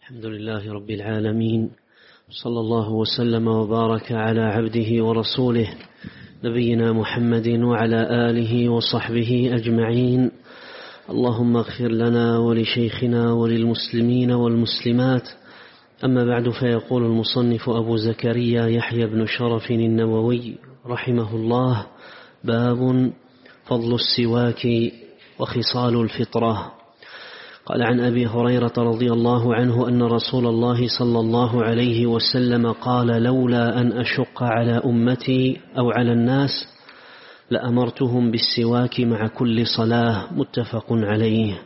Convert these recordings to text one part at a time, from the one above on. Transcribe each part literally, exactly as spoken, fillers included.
الحمد لله رب العالمين، صلى الله وسلم وبارك على عبده ورسوله نبينا محمد وعلى آله وصحبه أجمعين. اللهم اغفر لنا ولشيخنا وللمسلمين والمسلمات. أما بعد، فيقول المصنف أبو زكريا يحيى بن شرف النووي رحمه الله: باب فضل السواك وخصال الفطرة. قال: عن أبي هريرة رضي الله عنه أن رسول الله صلى الله عليه وسلم قال: لولا أن أشق على أمتي أو على الناس لأمرتهم بالسواك مع كل صلاة. متفق عليه.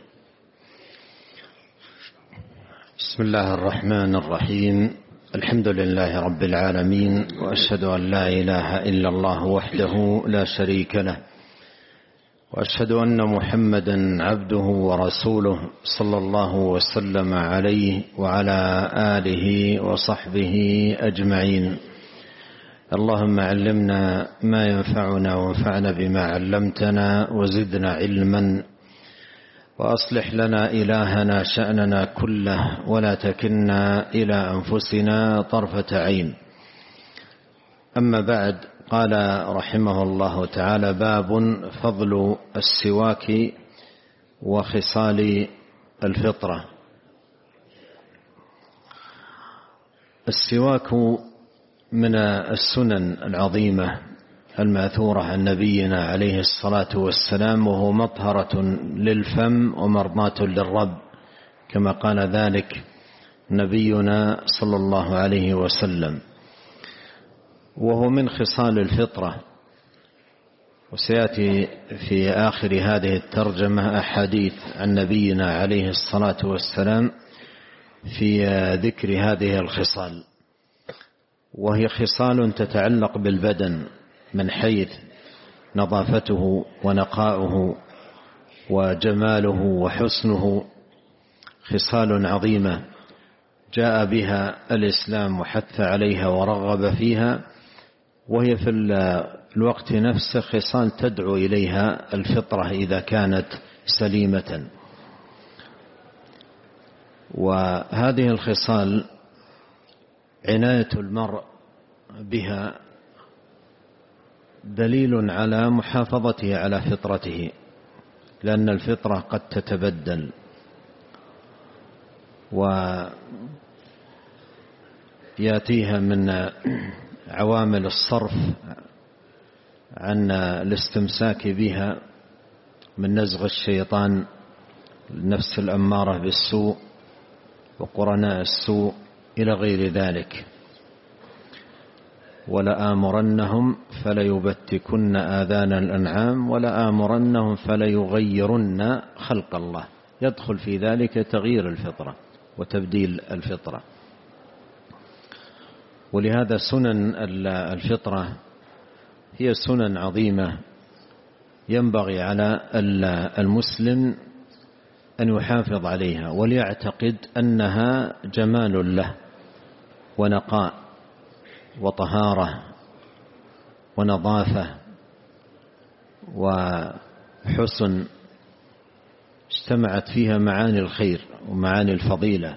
بسم الله الرحمن الرحيم. الحمد لله رب العالمين، وأشهد أن لا إله إلا الله وحده لا شريك له، وأشهد أن محمدا عبده ورسوله صلى الله وسلم عليه وعلى آله وصحبه أجمعين. اللهم علمنا ما ينفعنا وانفعنا بما علمتنا وزدنا علما، وأصلح لنا إلهنا شأننا كله ولا تكلنا إلى أنفسنا طرفة عين. أما بعد، قال رحمه الله تعالى: باب فضل السواك وخصال الفطرة. السواك من السنن العظيمة الماثورة عن نبينا عليه الصلاة والسلام، وهو مطهرة للفم ومرضاة للرب، كما قال ذلك نبينا صلى الله عليه وسلم، وهو من خصال الفطرة. وسيأتي في آخر هذه الترجمة أحاديث عن نبينا عليه الصلاة والسلام في ذكر هذه الخصال، وهي خصال تتعلق بالبدن من حيث نظافته ونقاؤه وجماله وحسنه، خصال عظيمة جاء بها الإسلام وحث عليها ورغب فيها، وهي في الوقت نفسه خصال تدعو إليها الفطرة إذا كانت سليمة. وهذه الخصال عناية المرء بها دليل على محافظته على فطرته، لأن الفطرة قد تتبدل، ويأتيها من عوامل الصرف عن الاستمساك بها من نزغ الشيطان، النفس الأمارة بالسوء وقرناء السوء إلى غير ذلك. ولآمرنهم فليبتكن آذان الأنعام ولآمرنهم فليغيرن خلق الله. يدخل في ذلك تغيير الفطرة وتبديل الفطرة. ولهذا سنن الفطرة هي سنن عظيمة ينبغي على المسلم أن يحافظ عليها وليعتقد أنها جمال له ونقاء وطهارة ونظافة وحسن، اجتمعت فيها معاني الخير ومعاني الفضيلة،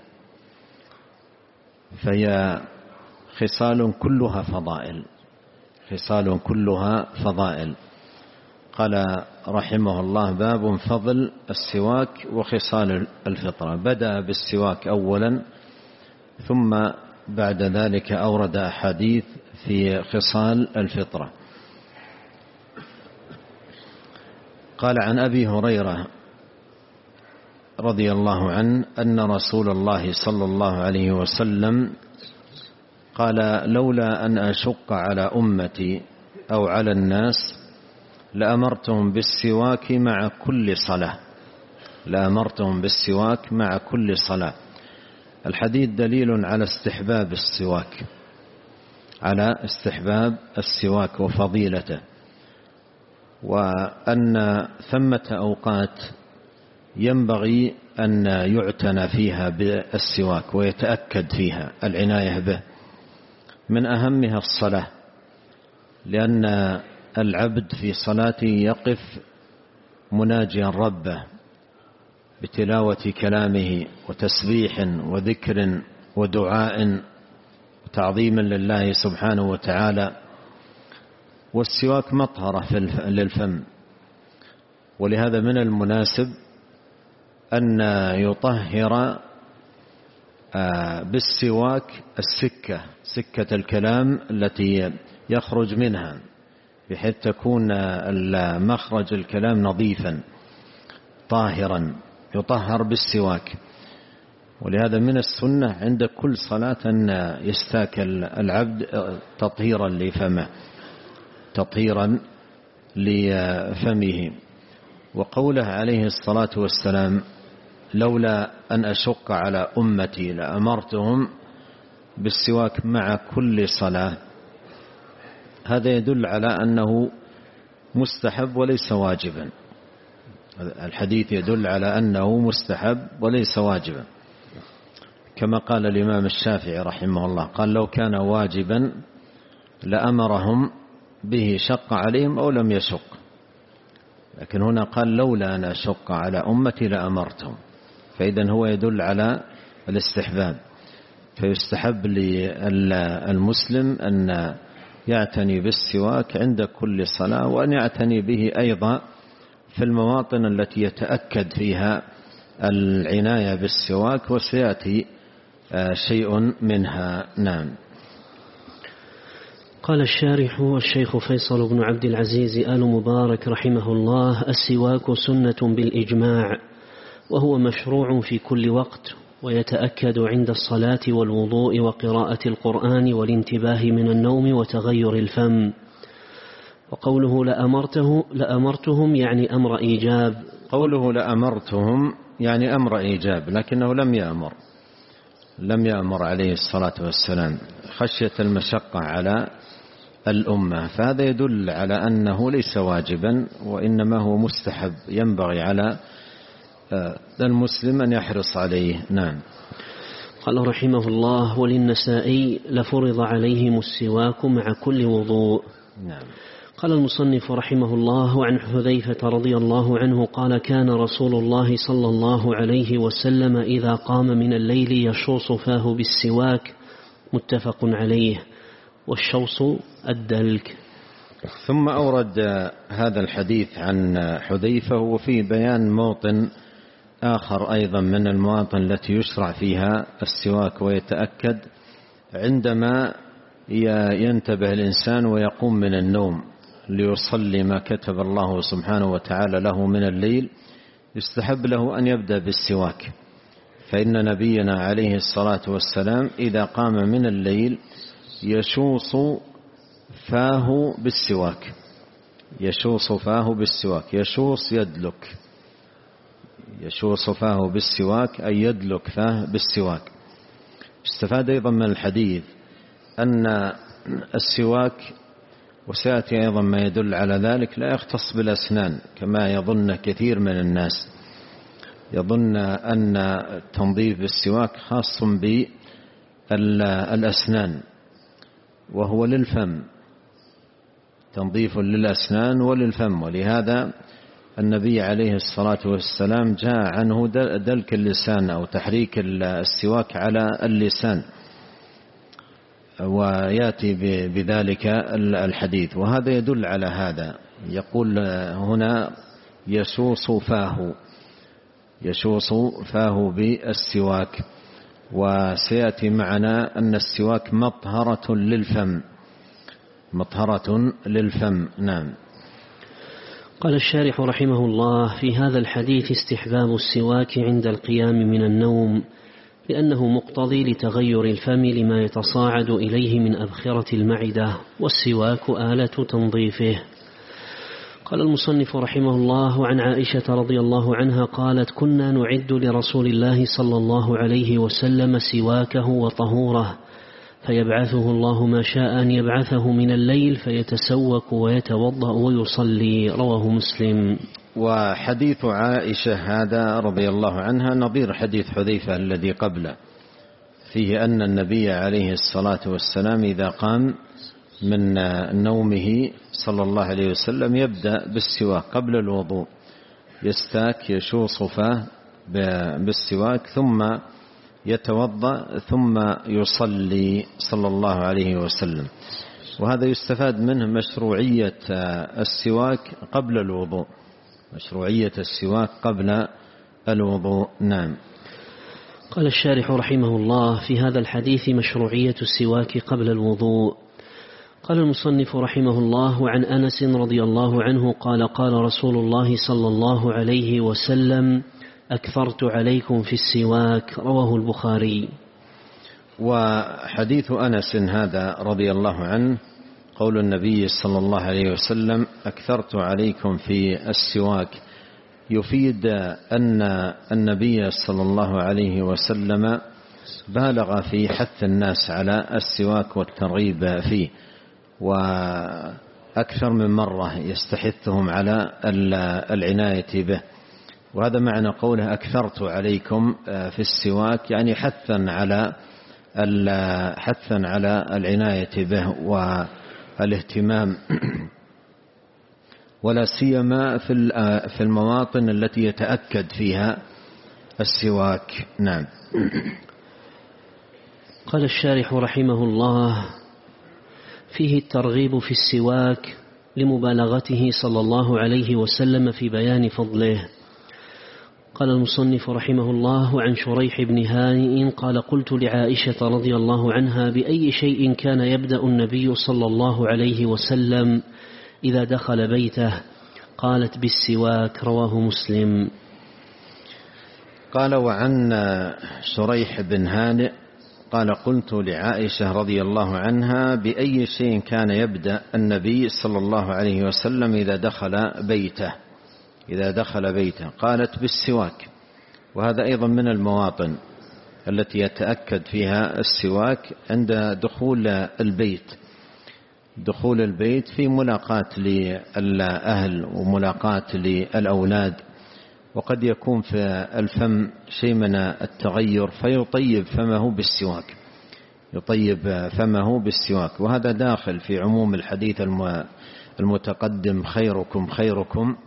فهي خصال كلها فضائل، خصال كلها فضائل. قال رحمه الله: باب فضل السواك وخصال الفطرة. بدأ بالسواك أولا، ثم بعد ذلك أورد أحاديث في خصال الفطرة. قال: عن أبي هريرة رضي الله عنه أن رسول الله صلى الله عليه وسلم قال: لولا أن أشق على أمتي أو على الناس لأمرتهم بالسواك مع كل صلاة. لأمرتهم بالسواك مع كل صلاة. الحديث دليل على استحباب السواك، على استحباب السواك وفضيلته، وأن ثمة أوقات ينبغي أن يعتنى فيها بالسواك ويتأكد فيها العناية به. من أهمها الصلاة، لأن العبد في صلاته يقف مناجيا ربه بتلاوة كلامه وتسبيح وذكر ودعاء وتعظيما لله سبحانه وتعالى. والسواك مطهرة للفم، ولهذا من المناسب أن يطهر بالسواك السكة، سكة الكلام التي يخرج منها، بحيث تكون مخرج الكلام نظيفا طاهرا، يطهر بالسواك. ولهذا من السنة عند كل صلاة أن يستاك العبد تطهيرا لفمه، تطهيرا لفمه. وقوله عليه الصلاة والسلام: لولا أن أشق على أمتي لأمرتهم بالسواك مع كل صلاة، هذا يدل على أنه مستحب وليس واجبا. الحديث يدل على أنه مستحب وليس واجبا، كما قال الإمام الشافعي رحمه الله، قال: لو كان واجبا لأمرهم به، شق عليهم أو لم يشق. لكن هنا قال: لولا أن أشق على أمتي لأمرتهم، فإذن هو يدل على الاستحباب. فيستحب للمسلم أن يعتني بالسواك عند كل صلاة، وأن يعتني به أيضا في المواطن التي يتأكد فيها العناية بالسواك، وسيأتي شيء منها. نعم. قال الشارح الشيخ فيصل بن عبد العزيز آل مبارك رحمه الله: السواك سنة بالإجماع، وهو مشروع في كل وقت، ويتأكد عند الصلاة والوضوء وقراءة القرآن والانتباه من النوم وتغير الفم. وقوله لأمرته لأمرتهم يعني أمر إيجاب. قوله لأمرتهم يعني أمر إيجاب، لكنه لم يأمر لم يأمر عليه الصلاة والسلام خشية المشقة على الأمة، فهذا يدل على أنه ليس واجبا، وإنما هو مستحب ينبغي على المسلم أن يحرص عليه. نعم. قال رحمه الله: وللنسائي لفرض عليهم السواك مع كل وضوء. نعم. قال المصنف رحمه الله: عن حذيفة رضي الله عنه قال: كان رسول الله صلى الله عليه وسلم إذا قام من الليل يشوص فاه بالسواك، متفق عليه. والشوص الدلك. ثم أورد هذا الحديث عن حذيفة، وفيه بيان موطن آخر أيضا من المواطن التي يشرع فيها السواك، ويتأكد عندما ينتبه الإنسان ويقوم من النوم ليصلي ما كتب الله سبحانه وتعالى له من الليل، يستحب له أن يبدأ بالسواك. فإن نبينا عليه الصلاة والسلام إذا قام من الليل يشوص فاه بالسواك، يشوص فاه بالسواك، يشوص يدلك، يشوص فاه بالسواك أي يدلك فاه بالسواك. استفاد أيضا من الحديث أن السواك، وسيأتي أيضا ما يدل على ذلك، لا يختص بالأسنان كما يظن كثير من الناس، يظن أن تنظيف بالسواك خاص بالأسنان، وهو للفم، تنظيف للأسنان وللفم. ولهذا النبي عليه الصلاة والسلام جاء عنه دلك اللسان أو تحريك السواك على اللسان، ويأتي بذلك الحديث، وهذا يدل على هذا. يقول هنا يشوص فاه، يشوص فاه بالسواك. وسيأتي معنا أن السواك مطهرة للفم، مطهرة للفم. نعم. قال الشارح رحمه الله: في هذا الحديث استحباب السواك عند القيام من النوم، لأنه مقتضي لتغير الفم لما يتصاعد إليه من أبخرة المعدة، والسواك آلة تنظيفه. قال المصنف رحمه الله: عن عائشة رضي الله عنها قالت: كنا نعد لرسول الله صلى الله عليه وسلم سواكه وطهوره، فيبعثه الله ما شاء أن يبعثه من الليل فيتسوك ويتوضأ ويصلي. رواه مسلم. وحديث عائشة هذا رضي الله عنها نظير حديث حذيفة الذي قبله، فيه أن النبي عليه الصلاة والسلام إذا قام من نومه صلى الله عليه وسلم يبدأ بالسواك قبل الوضوء، يستاك يشوص فاه بالسواك ثم يتوضأ ثم يصلي صلى الله عليه وسلم. وهذا يستفاد منه مشروعية السواك قبل الوضوء، مشروعية السواك قبل الوضوء. نعم. قال الشارح رحمه الله: في هذا الحديث مشروعية السواك قبل الوضوء. قال المصنف رحمه الله: وعن أنس رضي الله عنه قال: قال رسول الله صلى الله عليه وسلم: أكثرت عليكم في السواك. رواه البخاري. وحديث أنس هذا رضي الله عنه قول النبي صلى الله عليه وسلم: أكثرت عليكم في السواك، يفيد أن النبي صلى الله عليه وسلم بالغ في حث الناس على السواك والترغيب فيه، وأكثر من مرة يستحثهم على العناية به. وهذا معنى قوله أكثرت عليكم في السواك، يعني حثا على حثا على العناية به والاهتمام، ولا سيما في المواطن التي يتأكد فيها السواك. نعم. قال الشارح رحمه الله: فيه الترغيب في السواك لمبالغته صلى الله عليه وسلم في بيان فضله. قال المصنف رحمه الله: عن شريح بن هانئ قال: قلت لعائشة رضي الله عنها: بأي شيء كان يبدأ النبي صلى الله عليه وسلم إذا دخل بيته؟ قالت: بالسواك. رواه مسلم. قال: وعن شريح بن هانئ قال: قلت لعائشة رضي الله عنها: بأي شيء كان يبدأ النبي صلى الله عليه وسلم إذا دخل بيته إذا دخل بيته؟ قالت: بالسواك. وهذا أيضا من المواطن التي يتأكد فيها السواك عند دخول البيت دخول البيت في ملاقاة للأهل وملاقاة للأولاد، وقد يكون في الفم شيء من التغير فيطيب فمه بالسواك يطيب فمه بالسواك وهذا داخل في عموم الحديث المتقدم: خيركم خيركم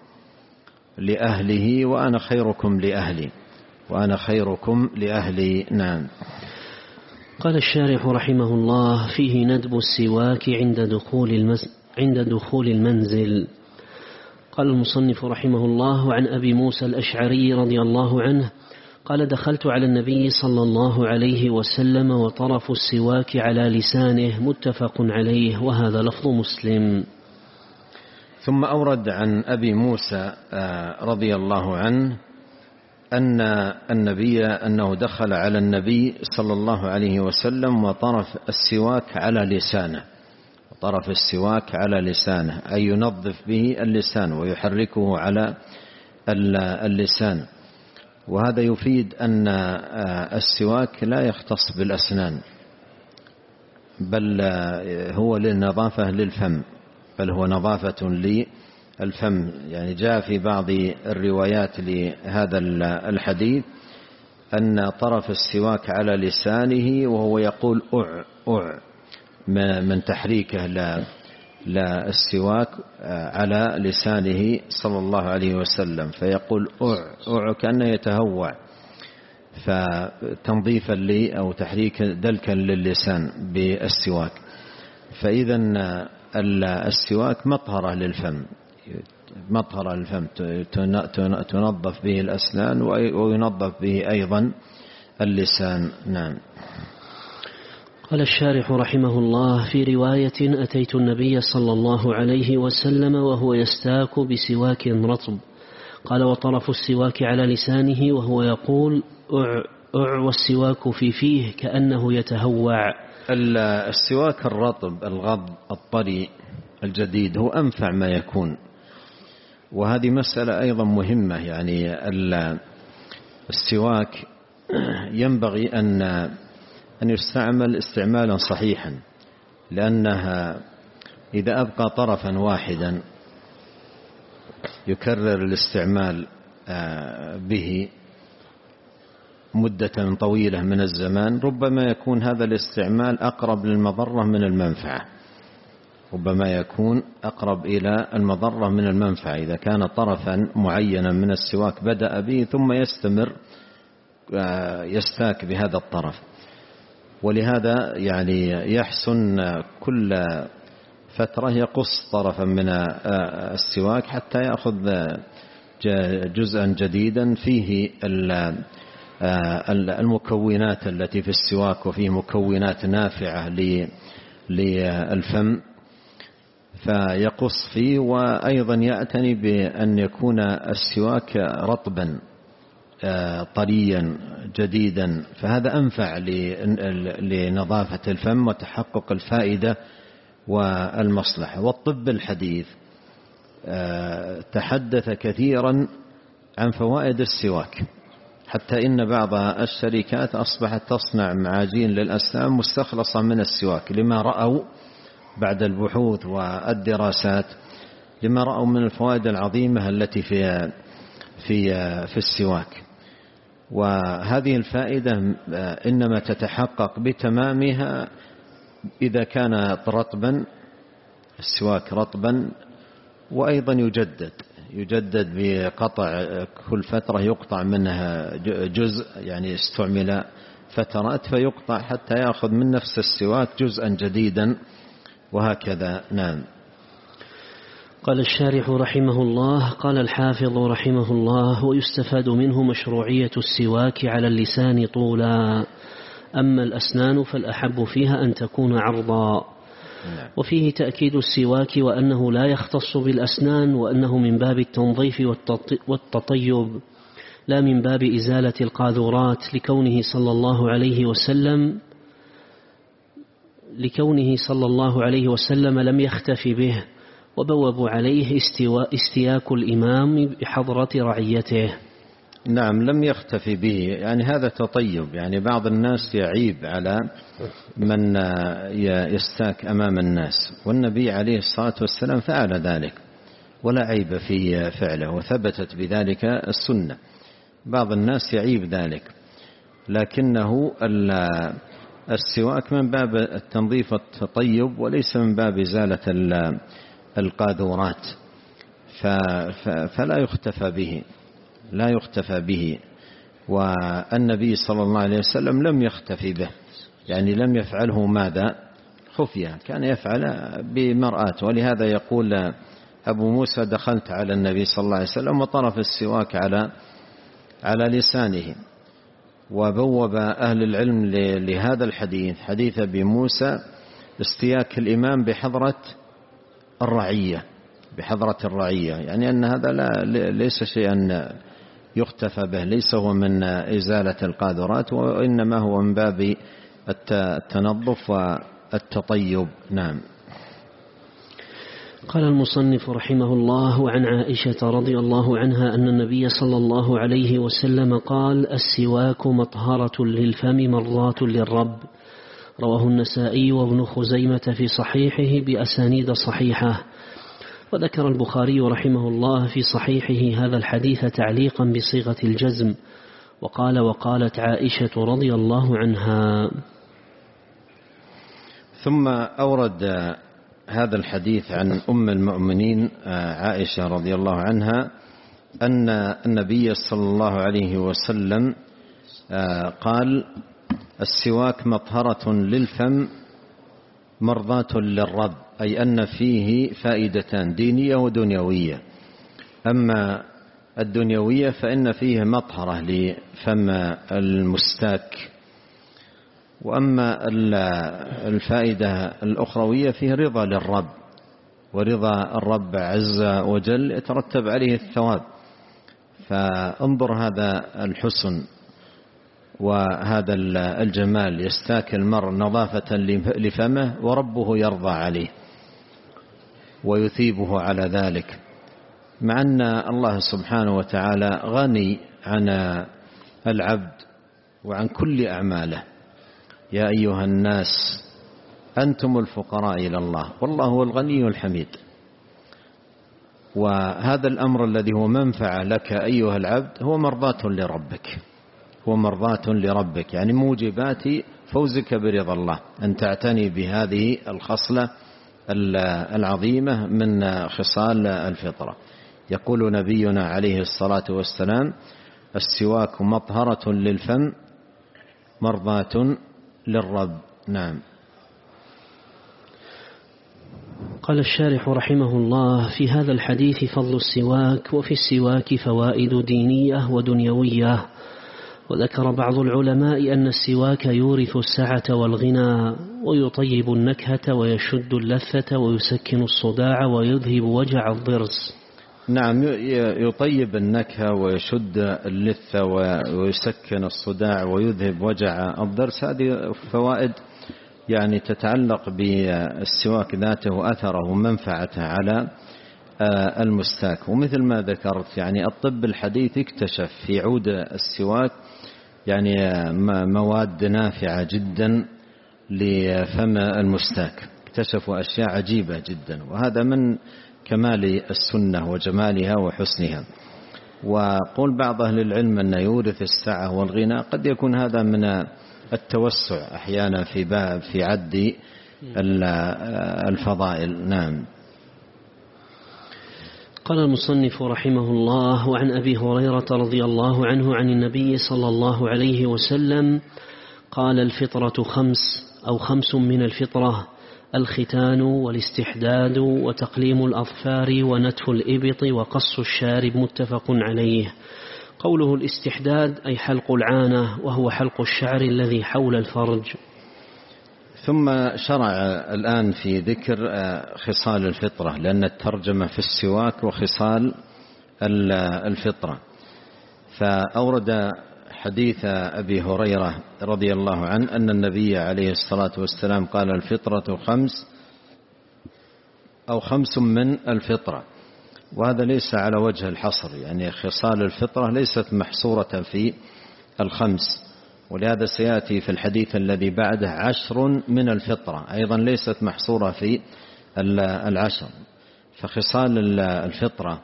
لأهله وأنا خيركم لأهلي وأنا خيركم لأهلي. نعم. قال الشارح رحمه الله: فيه ندب السواك عند دخول المز... عند دخول المنزل. قال المصنف رحمه الله: عن أبي موسى الأشعري رضي الله عنه قال: دخلت على النبي صلى الله عليه وسلم وطرف السواك على لسانه. متفق عليه، وهذا لفظ مسلم. ثم أورد عن أبي موسى رضي الله عنه أن النبي أنه دخل على النبي صلى الله عليه وسلم وطرف السواك على لسانه طرف السواك على لسانه أي ينظف به اللسان ويحركه على اللسان. وهذا يفيد أن السواك لا يختص بالأسنان، بل هو للنظافة للفم بل هو نظافة للفم. يعني جاء في بعض الروايات لهذا الحديث أن طرف السواك على لسانه وهو يقول أع أع من تحريكه للسواك على لسانه صلى الله عليه وسلم، فيقول أع أع كأنه يتهوع، فتنظيفا لي أو تحريك دلكا للسان بالسواك. فإذا السواك مطهرة للفم مطهرة للفم تنظف به الأسنان وينظف به أيضا اللسان. نعم. قال الشارح رحمه الله: في رواية: أتيت النبي صلى الله عليه وسلم وهو يستاك بسواك رطب. قال: وطرف السواك على لسانه وهو يقول أع أع والسواك في فيه كأنه يتهوع. السواك الرطب الغض الطري الجديد هو أنفع ما يكون، وهذه مسألة أيضا مهمة. يعني السواك ينبغي أن أن يستعمل استعمالا صحيحا، لأنها إذا أبقى طرفا واحدا يكرر الاستعمال به مدة طويلة من الزمان ربما يكون هذا الاستعمال أقرب للمضرة من المنفعة. ربما يكون أقرب إلى المضرة من المنفعة إذا كان طرفا معينا من السواك بدأ به ثم يستمر يستاك بهذا الطرف. ولهذا يعني يحسن كل فترة يقص طرفا من السواك حتى يأخذ جزءا جديدا فيه المكونات التي في السواك، وفيه مكونات نافعة للفم فيقص فيه. وأيضا يعتني بأن يكون السواك رطبا طريا جديدا، فهذا أنفع لنظافة الفم وتحقق الفائدة والمصلحة. والطب الحديث تحدث كثيرا عن فوائد السواك، حتى إن بعض الشركات أصبحت تصنع معاجين للأسنان مستخلصة من السواك لما رأوا بعد البحوث والدراسات، لما رأوا من الفوائد العظيمة التي في في في السواك. وهذه الفائدة إنما تتحقق بتمامها إذا كان رطبا، السواك رطبا، وأيضا يجدد يجدد بقطع كل فترة يقطع منها جزء، يعني استعمل فترات فيقطع حتى يأخذ من نفس السواك جزءا جديدا وهكذا. نعم. قال الشارح رحمه الله: قال الحافظ رحمه الله: ويستفاد منه مشروعية السواك على اللسان طولا، أما الأسنان فالأحب فيها أن تكون عرضا. وفيه تأكيد السواك وأنه لا يختص بالأسنان، وأنه من باب التنظيف والتطيب لا من باب إزالة القاذورات، لكونه صلى الله عليه وسلم لكونه صلى الله عليه وسلم لم يختف به، وبوب عليه استواء استياك الإمام بحضرة رعيته. نعم، لم يختفي به، يعني هذا تطيب. يعني بعض الناس يعيب على من يستاك أمام الناس، والنبي عليه الصلاة والسلام فعل ذلك ولا عيب في فعله، وثبتت بذلك السنة. بعض الناس يعيب ذلك، لكنه السواك من باب التنظيف والتطيب وليس من باب إزالة القاذورات، فلا يختفى به لا يختفى به. والنبي صلى الله عليه وسلم لم يختفي به، يعني لم يفعله ماذا خفية، كان يفعل بمرآة. ولهذا يقول أبو موسى: دخلت على النبي صلى الله عليه وسلم وطرف السواك على على لسانه. وبوب أهل العلم لهذا الحديث حديث أبي موسى استياك الإمام بحضرة الرعية بحضرة الرعية يعني أن هذا لا ليس شيئا يختفى به، ليس هو من إزالة القاذورات، وإنما هو من باب التنظف والتطيب. نعم. قال المصنف رحمه الله: عن عائشة رضي الله عنها أن النبي صلى الله عليه وسلم قال: السواك مطهرة للفم مرضاة للرب. رواه النسائي وابن خزيمة في صحيحه بأسانيد صحيحة. وذكر البخاري رحمه الله في صحيحه هذا الحديث تعليقا بصيغة الجزم، وقال: وقالت عائشة رضي الله عنها. ثم أورد هذا الحديث عن أم المؤمنين عائشة رضي الله عنها أن النبي صلى الله عليه وسلم قال: السواك مطهرة للفم مرضاة للرب، أي أن فيه فائدتان دينية ودنيوية. أما الدنيوية فإن فيه مطهرة لفم المستاك، وأما الفائدة الأخروية فيه رضا للرب، ورضا الرب عز وجل يترتب عليه الثواب. فانظر هذا الحسن وهذا الجمال، يستاك المرء نظافة لفمه وربه يرضى عليه ويثيبه على ذلك، مع أن الله سبحانه وتعالى غني عن العبد وعن كل أعماله. يا أيها الناس أنتم الفقراء إلى الله والله هو الغني الحميد. وهذا الأمر الذي هو منفعة لك أيها العبد هو مرضاة لربك، هو مرضاة لربك، يعني موجبات فوزك برضا الله، أن تعتني بهذه الخصلة العظيمة من خصال الفطرة. يقول نبينا عليه الصلاة والسلام: السواك مطهرة للفم مرضاة للرب. نعم. قال الشارح رحمه الله: في هذا الحديث فضل السواك، وفي السواك فوائد دينية ودنيوية. وذكر بعض العلماء أن السواك يورث السعة والغنى، ويطيب النكهة ويشد اللثة ويسكن الصداع ويذهب وجع الضرس. نعم، يطيب النكهة ويشد اللثة ويسكن الصداع ويذهب وجع الضرس. هذه فوائد يعني تتعلق بالسواك ذاته وأثره ومنفعته على المستاك. ومثل ما ذكرت يعني الطب الحديث اكتشف في عود السواك يعني مواد نافعة جدا لفم المستاك، اكتشفوا أشياء عجيبة جدا، وهذا من كمال السنة وجمالها وحسنها. وقول بعض أهل العلم أن يورث السعة والغنى، قد يكون هذا من التوسع أحيانا في باب في عد الفضائل. نعم. قال المصنف رحمه الله: وعن أبي هريرة رضي الله عنه عن النبي صلى الله عليه وسلم قال: الفطرة خمس أو خمس من الفطرة: الختان والاستحداد وتقليم الأظفار ونتف الإبط وقص الشارب. متفق عليه. قوله الاستحداد أي حلق العانة، وهو حلق الشعر الذي حول الفرج. ثم شرع الآن في ذكر خصال الفطرة، لأن الترجمة في السواك وخصال الفطرة. فأورد حديث أبي هريرة رضي الله عنه أن النبي عليه الصلاة والسلام قال: الفطرة خمس أو خمس من الفطرة. وهذا ليس على وجه الحصر، يعني خصال الفطرة ليست محصورة في الخمس، ولهذا سيأتي في الحديث الذي بعده عشر من الفطرة أيضا ليست محصورة في العشر. فخصال الفطرة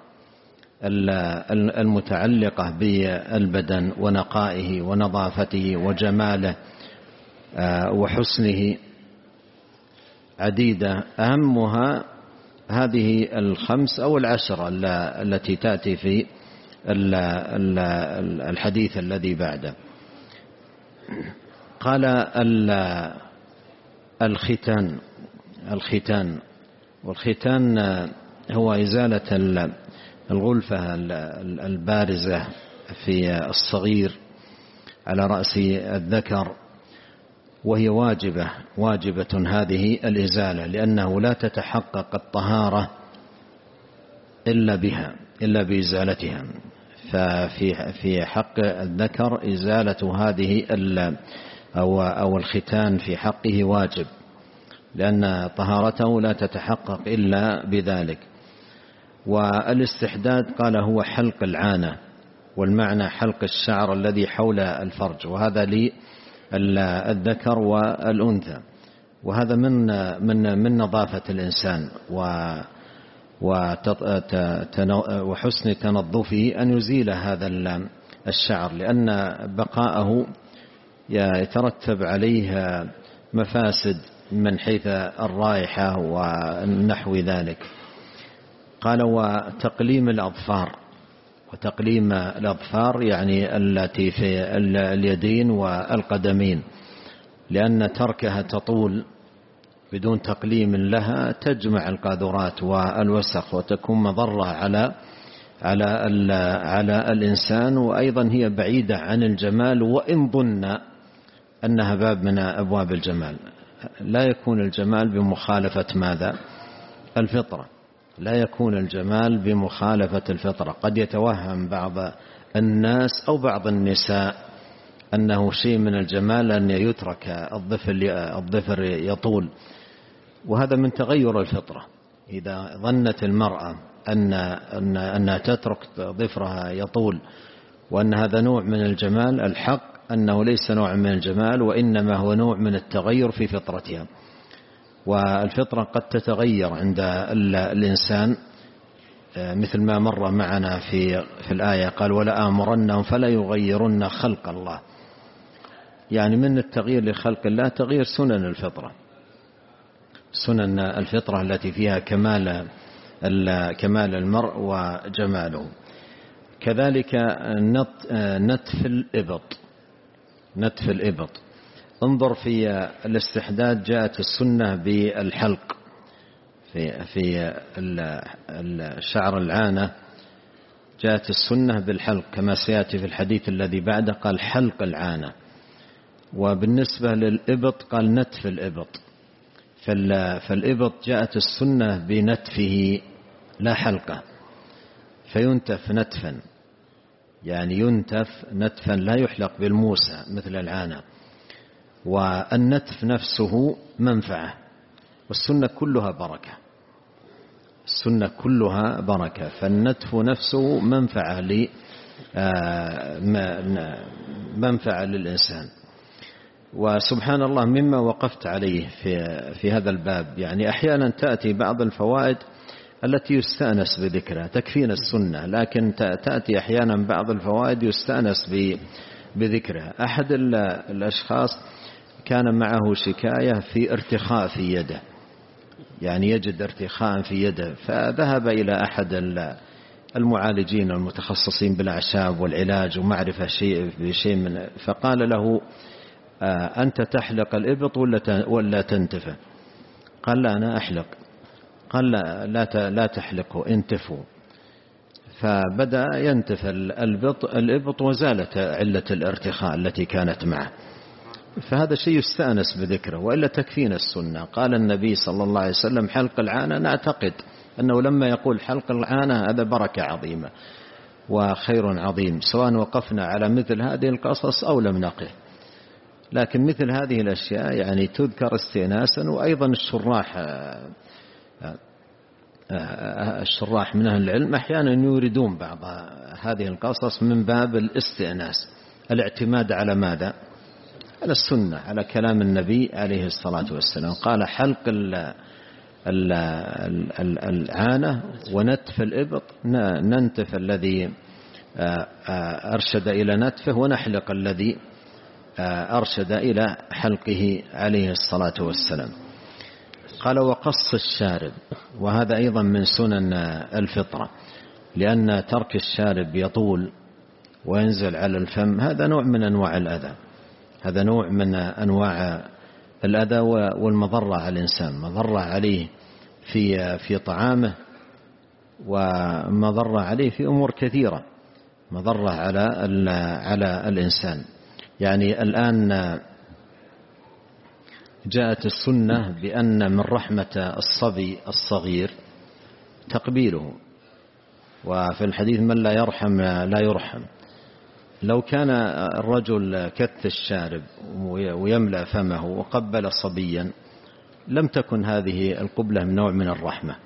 المتعلقة بالبدن ونقائه ونظافته وجماله وحسنه عديدة، أهمها هذه الخمس أو العشر التي تأتي في الحديث الذي بعده. قال الختان. الختان والختان هو إزالة الغلفة البارزة في الصغير على رأس الذكر، وهي واجبة واجبة هذه الإزالة، لأنه لا تتحقق الطهارة إلا بها إلا بإزالتها. ففي في حق الذكر إزالة هذه أو أو الختان في حقه واجب، لأن طهارته لا تتحقق إلا بذلك. والاستحداد قال هو حلق العانة، والمعنى حلق الشعر الذي حول الفرج، وهذا للذكر والأنثى، وهذا من من من نظافة الإنسان وحسن تنظفه أن يزيل هذا الشعر، لأن بقاءه يترتب عليه مفاسد من حيث الرائحة ونحو ذلك. قال وتقليم الأظفار. وتقليم الأظفار يعني التي في اليدين والقدمين، لأن تركها تطول بدون تقليم لها تجمع القاذورات والوسخ وتكون مضرة على على على الإنسان، وأيضا هي بعيدة عن الجمال، وإن ظن أنها باب من أبواب الجمال. لا يكون الجمال بمخالفة ماذا؟ الفطرة. لا يكون الجمال بمخالفة الفطرة. قد يتوهم بعض الناس أو بعض النساء أنه شيء من الجمال أن يترك الظفر الظفر يطول، وهذا من تغير الفطرة. إذا ظنت المرأة أن أن أنها تترك ظفرها يطول وأن هذا نوع من الجمال، الحق أنه ليس نوع من الجمال، وإنما هو نوع من التغير في فطرتها. والفطرة قد تتغير عند الإنسان، مثل ما مر معنا في في الآية قال ولا آمرنهم فلا يغيرن خلق الله، يعني من التغيير لخلق الله تغيير سنن الفطرة. سنن الفطرة التي فيها كمال كمال المرء وجماله. كذلك نتف الإبط، نتف الإبط. انظر في الاستحداد جاءت السنة بالحلق في في الشعر العانة، جاءت السنة بالحلق كما سيأتي في الحديث الذي بعده، قال حلق العانة. وبالنسبة للإبط قال نتف الإبط. فالإبط جاءت السنة بنتفه لا حلقة، فينتف نتفا، يعني ينتف نتفا لا يحلق بالموسى مثل العانة. والنتف نفسه منفعة، والسنة كلها بركة، السنة كلها بركة. فالنتف نفسه منفعة ل منفعة للإنسان. وسبحان الله مما وقفت عليه في في هذا الباب، يعني أحيانا تأتي بعض الفوائد التي يستأنس بذكرها، تكفينا السنة، لكن تأتي أحيانا بعض الفوائد يستأنس بذكرها. أحد الأشخاص كان معه شكاية في ارتخاء في يده، يعني يجد ارتخاء في يده، فذهب إلى أحد المعالجين المتخصصين بالأعشاب والعلاج ومعرفة شيء بشيء من، فقال له أنت تحلق الإبط ولا تنتفه؟ قال لا أنا أحلق. قال لا لا لا تحلقه، انتفه. فبدأ ينتف الإبط الإبط وزالت علة الارتخاء التي كانت معه. فهذا شيء يستأنس بذكره، وإلا تكفينا السنة. قال النبي صلى الله عليه وسلم حلق العانة، نعتقد أنه لما يقول حلق العانة هذا بركة عظيمة وخير عظيم، سواء وقفنا على مثل هذه القصص أو لم نقف. لكن مثل هذه الأشياء يعني تذكر استئناسا. وأيضا الشراح الشراح من أهل العلم أحيانا يوردون بعض هذه القصص من باب الاستئناس، الاعتماد على ماذا؟ على السنة، على كلام النبي عليه الصلاة والسلام. قال حلق العانة ونتف الإبط، ننتف الذي أرشد إلى نتفه، ونحلق الذي أرشد إلى حلقه عليه الصلاة والسلام. قال وقص الشارب، وهذا أيضا من سنن الفطرة، لأن ترك الشارب يطول وينزل على الفم، هذا نوع من أنواع الأذى، هذا نوع من أنواع الأذى والمضرة على الإنسان، مضرة عليه في في طعامه، ومضرة عليه في أمور كثيرة، مضرة على على الإنسان. يعني الآن جاءت السنة بأن من رحمة الصبي الصغير تقبيله، وفي الحديث من لا يرحم لا يرحم. لو كان الرجل كث الشارب ويملأ فمه وقبل صبيا لم تكن هذه القبلة من نوع من الرحمة،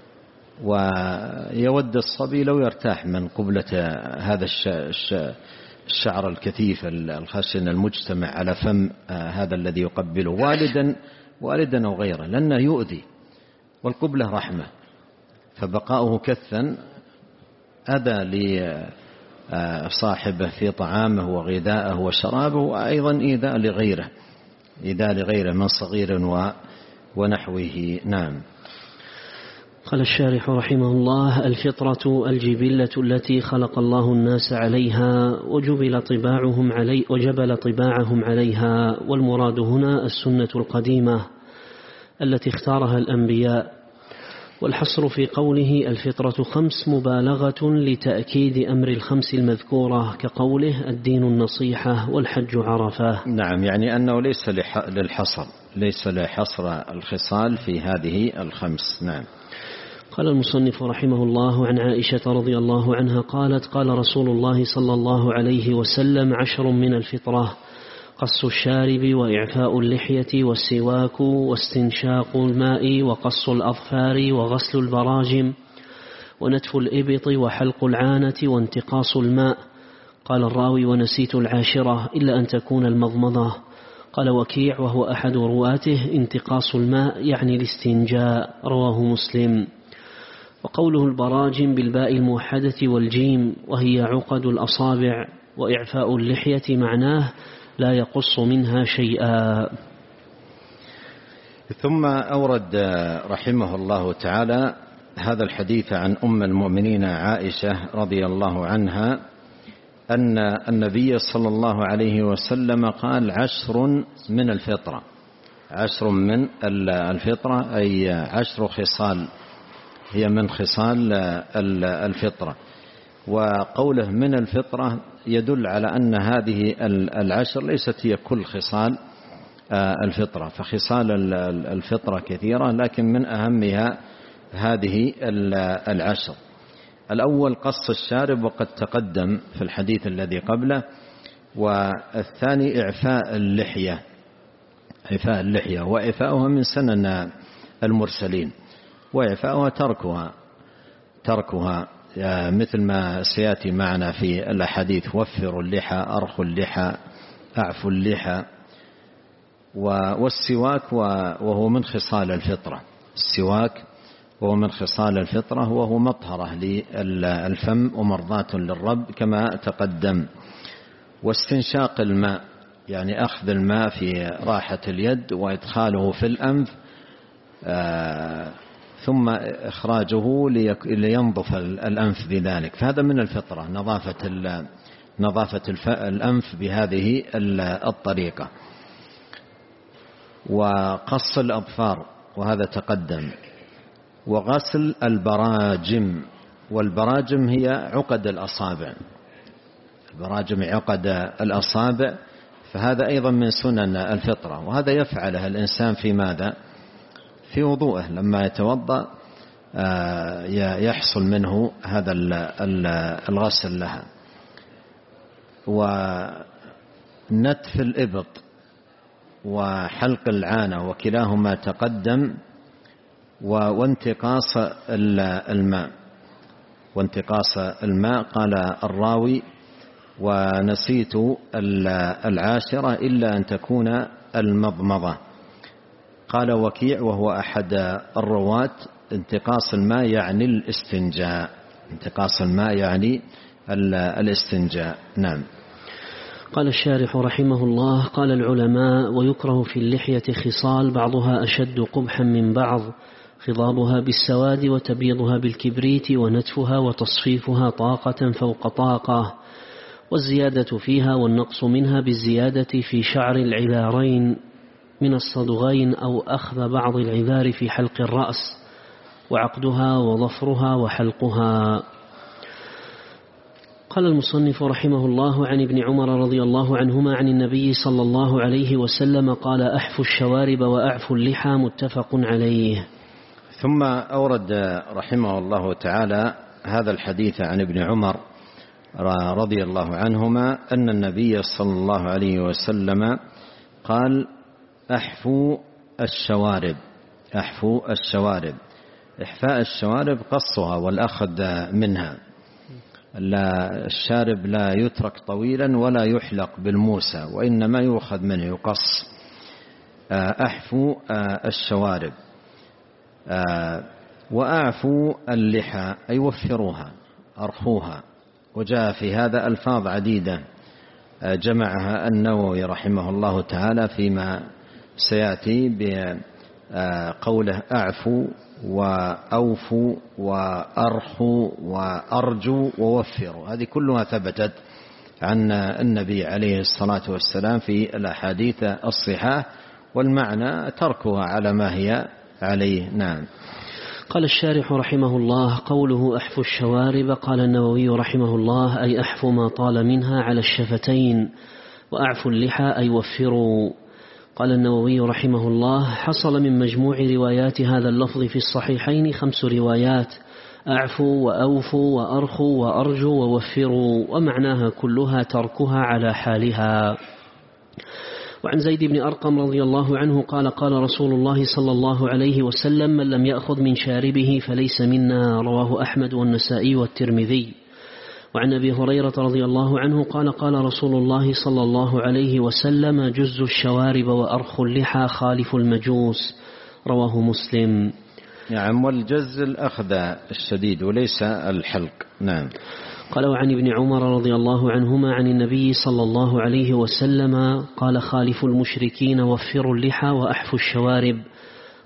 ويود الصبي لو يرتاح من قبلة هذا الشعر الكثيف الخشن المجتمع على فم هذا الذي يقبله، والدا والدا أو غيره، لأنه يؤذي، والقبلة رحمة. فبقاؤه كثا أذى لصاحبه في طعامه وغذائه وشرابه، وأيضا إيذاء لغيره، إيذاء لغيره من صغير ونحوه. نعم. قال الشارح رحمه الله: الفطرة الجبلة التي خلق الله الناس عليها وجبل طباعهم علي وجبل طباعهم عليها، والمراد هنا السنة القديمة التي اختارها الأنبياء. والحصر في قوله الفطرة خمس مبالغة لتأكيد أمر الخمس المذكورة، كقوله الدين النصيحة والحج عرفة. نعم، يعني أنه ليس للحصر، ليس لحصر الخصال في هذه الخمس. نعم. قال المصنف رحمه الله: عن عائشة رضي الله عنها قالت: قال رسول الله صلى الله عليه وسلم: عشر من الفطرة: قص الشارب، وإعفاء اللحية، والسواك، واستنشاق الماء، وقص الأظفار، وغسل البراجم، ونتف الإبط، وحلق العانة، وانتقاص الماء. قال الراوي: ونسيت العاشرة إلا أن تكون المضمضة. قال وكيع وهو أحد رواته: انتقاص الماء يعني الاستنجاء، رواه مسلم. وقوله البراجم بالباء الموحدة والجيم، وهي عقد الأصابع. وإعفاء اللحية معناه لا يقص منها شيئا. ثم أورد رحمه الله تعالى هذا الحديث عن أم المؤمنين عائشة رضي الله عنها أن النبي صلى الله عليه وسلم قال عشر من الفطرة، عشر من الفطرة أي عشر خصال هي من خصال الفطرة. وقوله من الفطرة يدل على أن هذه العشر ليست هي كل خصال الفطرة، فخصال الفطرة كثيرة لكن من أهمها هذه العشر. الأول قص الشارب وقد تقدم في الحديث الذي قبله، والثاني إعفاء اللحية، إعفاء اللحية وإعفاؤها من سنن المرسلين، وإعفاؤها تركها تركها مثل ما سيأتي معنا في الأحاديث: وفروا اللحى، أرخوا اللحى، أعفوا اللحى. والسواك وهو من خصال الفطرة، السواك وهو من خصال الفطرة وهو مطهرة للفم ومرضاة للرب كما تقدم. واستنشاق الماء يعني أخذ الماء في راحة اليد وإدخاله في الأنف آه ثم إخراجه لينظف الأنف بذلك، فهذا من الفطرة، نظافة نظافة الأنف بهذه الطريقة. وقص الأظفار وهذا تقدم. وغسل البراجم، والبراجم هي عقد الأصابع، البراجم عقد الأصابع، فهذا أيضا من سنن الفطرة، وهذا يفعله الإنسان في ماذا؟ في وضوءه لما يتوضأ يحصل منه هذا الغسل لها. ونتف الإبط وحلق العانة وكلاهما تقدم. وانتقاص الماء، وانتقاص الماء قال الراوي: ونسيت العاشرة إلا أن تكون المضمضة. قال وكيع وهو أحد الرواة: انتقاص الماء يعني الاستنجاء، انتقاص الماء يعني الاستنجاء. نعم. قال الشارح رحمه الله: قال العلماء: ويكره في اللحية خصال بعضها أشد قبحا من بعض، خضابها بالسواد وتبيضها بالكبريت ونتفها وتصفيفها طاقة فوق طاقة، والزيادة فيها والنقص منها بالزيادة في شعر العذارين من الصدغين أو أخذ بعض العذار في حلق الرأس، وعقدها وظفرها وحلقها. قال المصنف رحمه الله: عن ابن عمر رضي الله عنهما عن النبي صلى الله عليه وسلم قال: أحفوا الشوارب وأعفوا اللحى، متفق عليه. ثم أورد رحمه الله تعالى هذا الحديث عن ابن عمر رضي الله عنهما أن النبي صلى الله عليه وسلم قال: أحفوا الشوارب، أحفوا الشوارب. إحفاء الشوارب قصها والأخذ منها، لا الشارب لا يترك طويلا ولا يحلق بالموسى، وإنما يؤخذ منه يقص. أحفوا الشوارب. وأعفوا اللحى أي وفروها، أرخوها. وجاء في هذا ألفاظ عديدة جمعها النووي رحمه الله تعالى فيما سيأتي بقوله: أعفوا وأوفوا وأرخوا وأرجوا ووفروا. هذه كلها ثبتت عن النبي عليه الصلاة والسلام في الأحاديث الصحاح، والمعنى تركها على ما هي عليه. نعم. قال الشارح رحمه الله: قوله أحفوا الشوارب، قال النووي رحمه الله: أي أحفوا ما طال منها على الشفتين، وأعفوا اللحى أي وفروا. قال النووي رحمه الله: حصل من مجموع روايات هذا اللفظ في الصحيحين خمس روايات: أعفوا وأوفوا وأرخوا وأرجوا ووفروا، ومعناها كلها تركها على حالها. وعن زيد بن أرقم رضي الله عنه قال: قال رسول الله صلى الله عليه وسلم: من لم يأخذ من شاربه فليس منا، رواه أحمد والنسائي والترمذي. وعن أبي هريرة رضي الله عنه قال: قال رسول الله صلى الله عليه وسلم: جز الشوارب وأرخ اللحى خالف المجوس، رواه مسلم. نعم. والجز الأخذ الشديد وليس الحلق. نعم. قال: وعن ابن عمر رضي الله عنهما عن النبي صلى الله عليه وسلم قال: خالف المشركين وفروا اللحى وأحفوا الشوارب،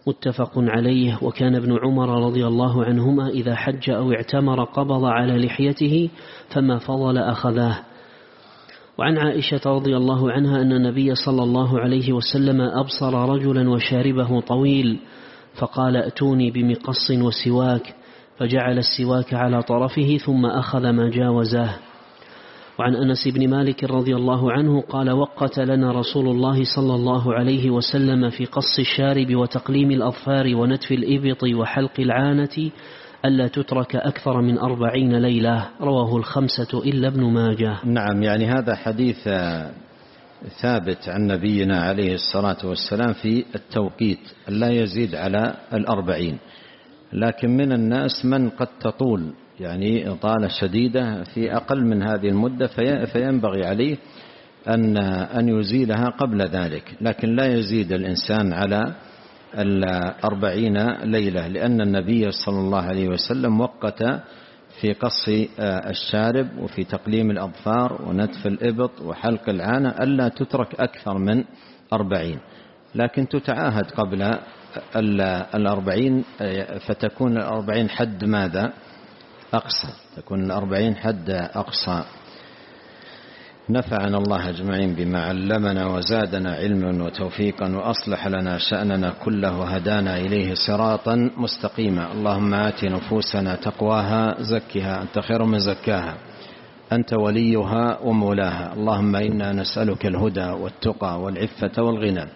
متفق عليه. وكان ابن عمر رضي الله عنهما إذا حج أو اعتمر قبض على لحيته فما فضل أخذاه. وعن عائشة رضي الله عنها أن النبي صلى الله عليه وسلم أبصر رجلا وشاربه طويل فقال ائتوني بمقص وسواك، فجعل السواك على طرفه ثم أخذ ما جاوزه. وعن أنس بن مالك رضي الله عنه قال وقت لنا رسول الله صلى الله عليه وسلم في قص الشارب وتقليم الأظفار ونتف الإبط وحلق العانة ألا تترك أكثر من أربعين ليلة، رواه الخمسة إلا ابن ماجه. نعم، يعني هذا حديث ثابت عن نبينا عليه الصلاة والسلام في التوقيت لا يزيد على الأربعين، لكن من الناس من قد تطول يعني إطالة شديدة في أقل من هذه المدة فينبغي عليه أن أن يزيلها قبل ذلك، لكن لا يزيد الإنسان على الأربعين ليلة، لأن النبي صلى الله عليه وسلم وقت في قص الشارب وفي تقليم الأظفار ونتف الإبط وحلق العانة ألا تترك أكثر من أربعين، لكن تتعاهد قبل الأربعين فتكون الأربعين حد ماذا؟ أقصى، تكون الأربعين حد أقصى. نفعنا الله أجمعين بما علمنا وزادنا علما وتوفيقا وأصلح لنا شأننا كله وهدانا إليه صراطا مستقيما. اللهم آت نفوسنا تقواها زكها أنت خير من زكاها أنت وليها ومولاها. اللهم إنا نسألك الهدى والتقى والعفة والغنى.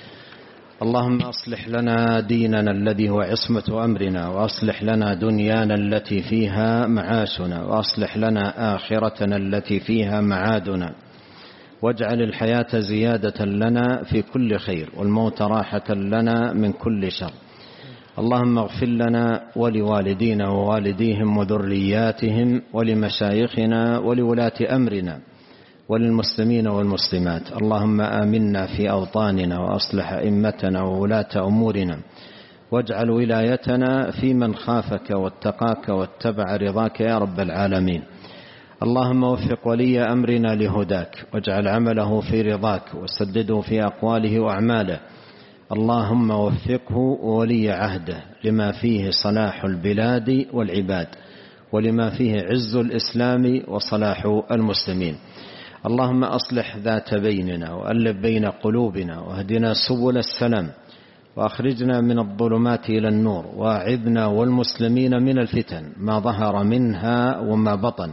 اللهم أصلح لنا ديننا الذي هو عصمة أمرنا، وأصلح لنا دنيانا التي فيها معاشنا، وأصلح لنا آخرتنا التي فيها معادنا، واجعل الحياة زيادة لنا في كل خير والموت راحة لنا من كل شر. اللهم اغفر لنا ولوالدينا ووالديهم وذرياتهم ولمشايخنا ولولاة أمرنا وللمسلمين والمسلمات. اللهم آمنا في أوطاننا وأصلح أئمتنا وولاة أمورنا، واجعل ولايتنا في من خافك واتقاك واتبع رضاك يا رب العالمين. اللهم وفق ولي أمرنا لهداك، واجعل عمله في رضاك، وسدده في أقواله وأعماله. اللهم وفقه ولي عهده لما فيه صلاح البلاد والعباد، ولما فيه عز الإسلام وصلاح المسلمين. اللهم أصلح ذات بيننا وألف بين قلوبنا، واهدنا سبل السلام، وأخرجنا من الظلمات إلى النور، واعذنا والمسلمين من الفتن ما ظهر منها وما بطن.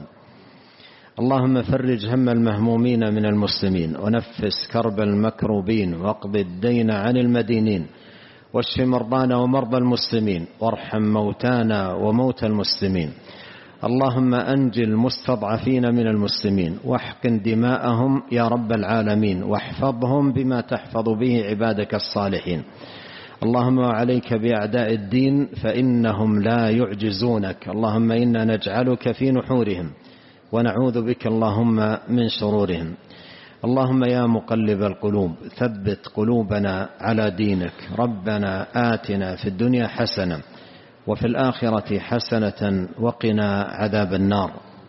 اللهم فرج هم المهمومين من المسلمين، ونفس كرب المكروبين، واقض الدين عن المدينين، واشف مرضانا ومرضى المسلمين، وارحم موتانا وموتى المسلمين. اللهم أنجي المستضعفين من المسلمين، واحقن دماءهم يا رب العالمين، واحفظهم بما تحفظ به عبادك الصالحين. اللهم وعليك بأعداء الدين فإنهم لا يعجزونك. اللهم إنا نجعلك في نحورهم ونعوذ بك اللهم من شرورهم. اللهم يا مقلب القلوب ثبت قلوبنا على دينك. ربنا آتنا في الدنيا حسنة وفي الآخرة حسنة وقنا عذاب النار.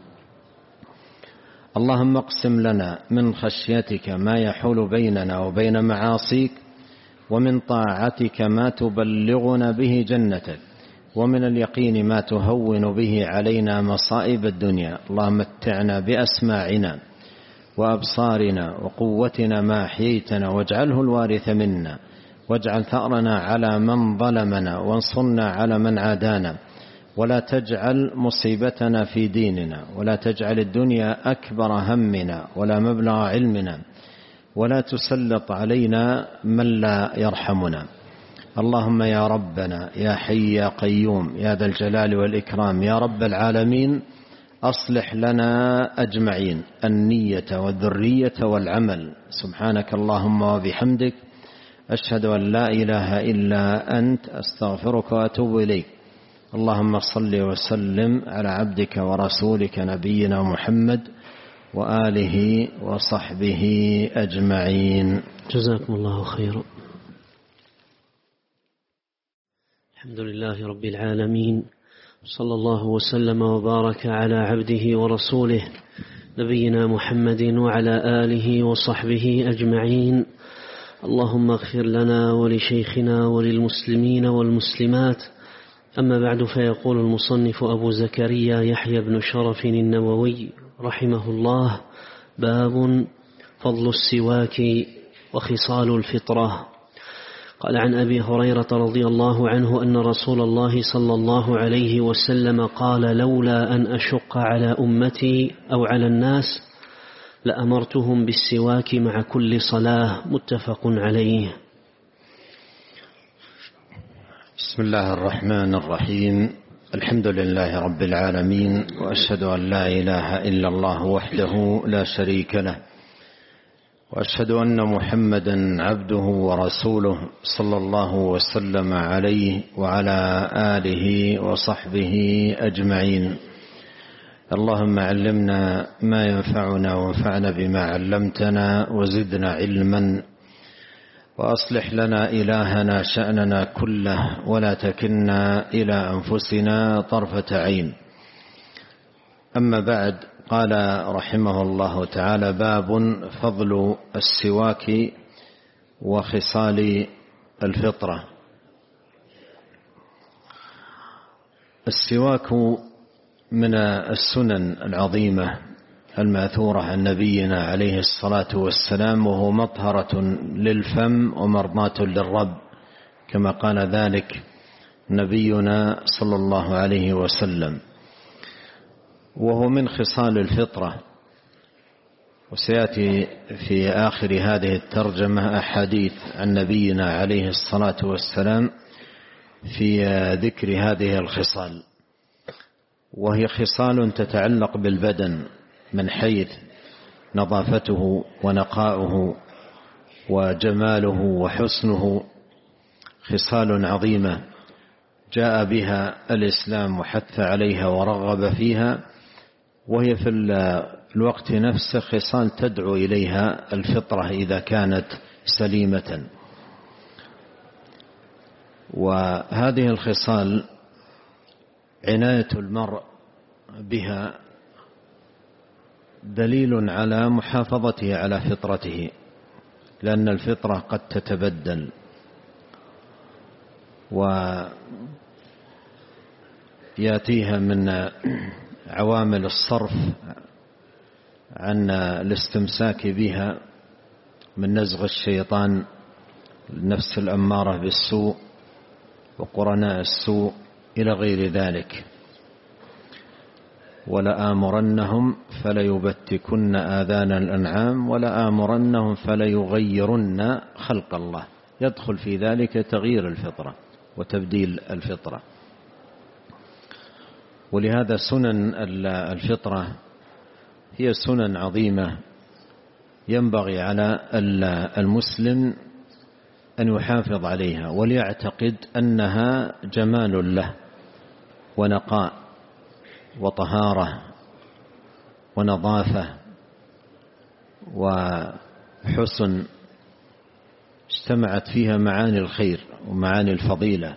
اللهم اقسم لنا من خشيتك ما يحول بيننا وبين معاصيك، ومن طاعتك ما تبلغنا به جنتك، ومن اليقين ما تهون به علينا مصائب الدنيا. اللهم متعنا بأسماعنا وأبصارنا وقوتنا ما أحييتنا، واجعله الوارث منا، واجعل ثأرنا على من ظلمنا، وانصرنا على من عادانا، ولا تجعل مصيبتنا في ديننا، ولا تجعل الدنيا أكبر همنا ولا مبلغ علمنا، ولا تسلط علينا من لا يرحمنا. اللهم يا ربنا يا حي يا قيوم يا ذا الجلال والإكرام يا رب العالمين، أصلح لنا أجمعين النية والذرية والعمل. سبحانك اللهم وبحمدك، أشهد أن لا إله إلا أنت، أستغفرك وأتوب إليك. اللهم صل وسلم على عبدك ورسولك نبينا محمد وآله وصحبه أجمعين. جزاكم الله خيرا. الحمد لله رب العالمين، صلى الله وسلم وبارك على عبده ورسوله نبينا محمد وعلى آله وصحبه أجمعين. اللهم اغفر لنا ولشيخنا وللمسلمين والمسلمات. أما بعد، فيقول المصنف أبو زكريا يحيى بن شرف النووي رحمه الله: باب فضل السواك وخصال الفطرة. قال: عن أبي هريرة رضي الله عنه أن رسول الله صلى الله عليه وسلم قال: لولا أن أشق على أمتي أو على الناس لأمرتهم بالسواك مع كل صلاة. متفق عليه. بسم الله الرحمن الرحيم. الحمد لله رب العالمين، وأشهد أن لا إله إلا الله وحده لا شريك له، وأشهد أن محمدا عبده ورسوله صلى الله وسلم عليه وعلى آله وصحبه أجمعين. اللهم علمنا ما ينفعنا وانفعنا بما علمتنا وزدنا علما، وأصلح لنا إلهنا شأننا كله ولا تكلنا إلى أنفسنا طرفة عين. أما بعد، قال رحمه الله تعالى: باب فضل السواك وخصال الفطرة. السواك من السنن العظيمة الماثورة عن نبينا عليه الصلاة والسلام، وهو مطهرة للفم ومرضاة للرب، كما قال ذلك نبينا صلى الله عليه وسلم، وهو من خصال الفطرة. وسيأتي في آخر هذه الترجمة أحاديث عن نبينا عليه الصلاة والسلام في ذكر هذه الخصال، وهي خصال تتعلق بالبدن من حيث نظافته ونقاؤه وجماله وحسنه، خصال عظيمة جاء بها الإسلام وحث عليها ورغب فيها، وهي في الوقت نفسه خصال تدعو إليها الفطرة إذا كانت سليمة. وهذه الخصال عناية المرء بها دليل على محافظته على فطرته، لأن الفطرة قد تتبدل، ويأتيها من عوامل الصرف عن الاستمساك بها، من نزغ الشيطان، النفس الأمارة بالسوء وقرناء السوء إلى غير ذلك. ولآمرنهم فليبتكن آذان الأنعام ولآمرنهم فليغيرن خلق الله. يدخل في ذلك تغيير الفطرة وتبديل الفطرة. ولهذا سنن الفطرة هي سنن عظيمة ينبغي على المسلم أن يحافظ عليها، وليعتقد أنها جمال له ونقاء وطهارة ونظافة وحسن، اجتمعت فيها معاني الخير ومعاني الفضيلة،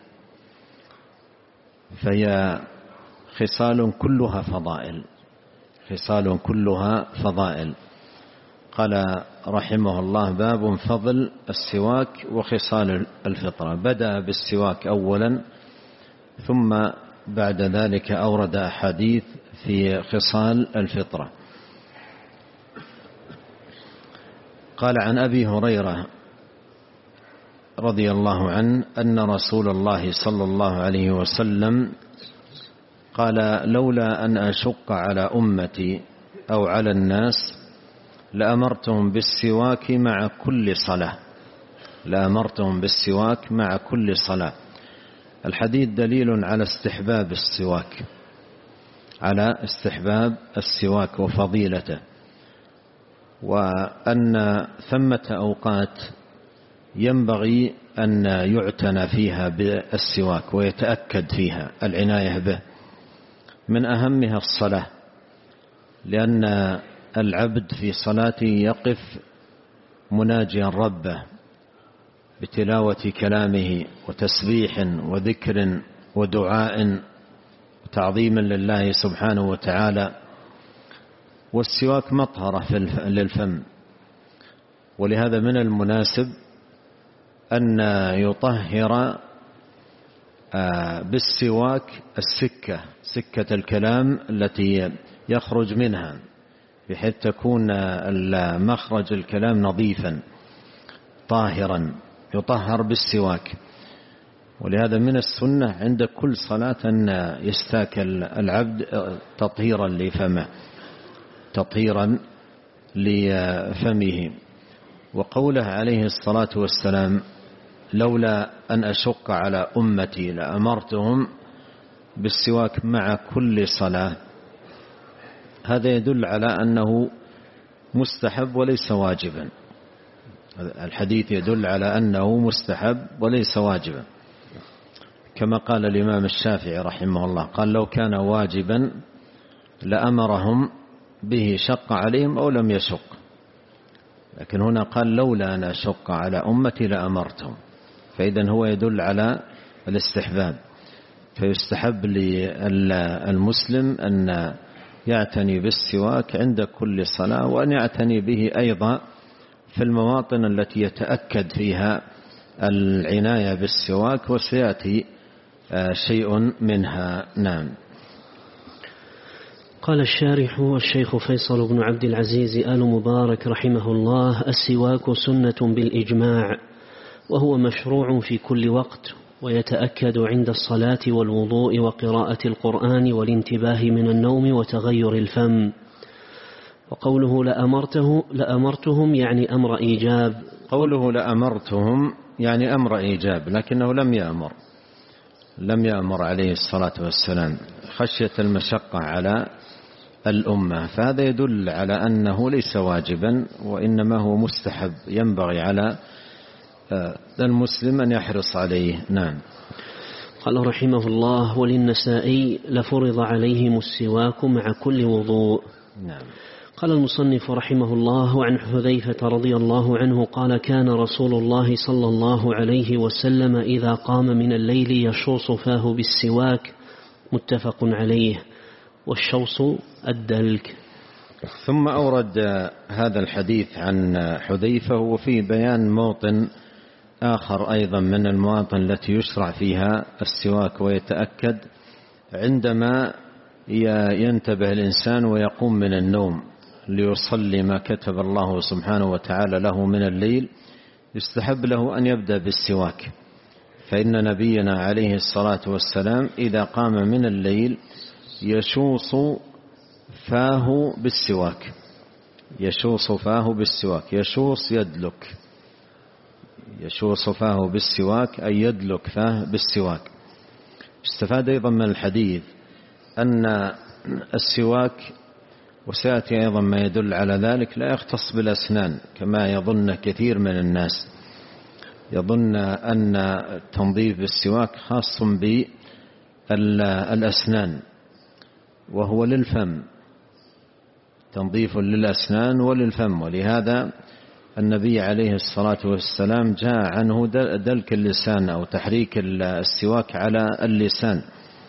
فهي خصال كلها فضائل، خصال كلها فضائل. قال رحمه الله: باب فضل السواك وخصال الفطرة. بدأ بالسواك أولا، ثم بعد ذلك أورد أحاديث في خصال الفطرة. قال: عن أبي هريرة رضي الله عنه أن رسول الله صلى الله عليه وسلم قال: لولا أن أشق على أمتي أو على الناس لأمرتهم بالسواك مع كل صلاة. لأمرتهم بالسواك مع كل صلاة. الحديث دليل على استحباب السواك، على استحباب السواك وفضيلته، وأن ثمة أوقات ينبغي أن يعتنى فيها بالسواك ويتأكد فيها العناية به. من أهمها الصلاة، لأن العبد في صلاته يقف مناجيا ربه بتلاوة كلامه وتسبيح وذكر ودعاء وتعظيم لله سبحانه وتعالى. والسواك مطهرة للفم، ولهذا من المناسب أن يطهر بالسواك السكة سكة الكلام التي يخرج منها، بحيث تكون مخرج الكلام نظيفا طاهرا، يطهر بالسواك. ولهذا من السنة عند كل صلاة أن يستاك العبد تطهيرا لفمه تطهيرا لفمه. وقوله عليه الصلاة والسلام: لولا أن أشق على أمتي لأمرتهم بالسواك مع كل صلاة، هذا يدل على أنه مستحب وليس واجبا. الحديث يدل على أنه مستحب وليس واجبا، كما قال الإمام الشافعي رحمه الله، قال: لو كان واجبا لأمرهم به، شق عليهم أو لم يشق. لكن هنا قال: لولا أن أشق على أمتي لأمرتهم، فإذن هو يدل على الاستحباب. فيستحب للمسلم أن يعتني بالسواك عند كل صلاة، وأن يعتني به أيضا في المواطن التي يتأكد فيها العناية بالسواك، وسيأتي شيء منها. نعم. قال الشارح الشيخ فيصل بن عبد العزيز آل مبارك رحمه الله: السواك سنة بالإجماع، وهو مشروع في كل وقت، ويتأكد عند الصلاة والوضوء وقراءة القرآن والانتباه من النوم وتغير الفم. وقوله لأمرته لأمرتهم يعني أمر إيجاب. قوله لأمرتهم يعني أمر إيجاب، لكنه لم يأمر لم يأمر عليه الصلاة والسلام خشية المشقة على الأمة، فهذا يدل على أنه ليس واجبا، وإنما هو مستحب ينبغي على المسلم أن يحرص عليه. نعم. قال رحمه الله: وللنسائي لفرض عليهم السواك مع كل وضوء. نعم. قال المصنف رحمه الله: عن حذيفة رضي الله عنه قال: كان رسول الله صلى الله عليه وسلم إذا قام من الليل يشوص فاه بالسواك، متفق عليه. والشوص الدلك. ثم أورد هذا الحديث عن حذيفة، وفيه بيان موطن آخر أيضا من المواطن التي يشرع فيها السواك ويتأكد عندما ينتبه الإنسان ويقوم من النوم ليصلي ما كتب الله سبحانه وتعالى له من الليل، يستحب له أن يبدأ بالسواك. فإن نبينا عليه الصلاة والسلام إذا قام من الليل يشوص فاه بالسواك يشوص فاه بالسواك يشوص يدلك يشوص فاه بالسواك أي يدلك فاه بالسواك. استفاد أيضا من الحديث أن السواك، وسيأتي أيضا ما يدل على ذلك، لا يختص بالأسنان كما يظن كثير من الناس، يظن أن التنظيف بالسواك خاص بالأسنان، وهو للفم، تنظيف للأسنان وللفم. ولهذا النبي عليه الصلاة والسلام جاء عنه دلك اللسان أو تحريك السواك على اللسان،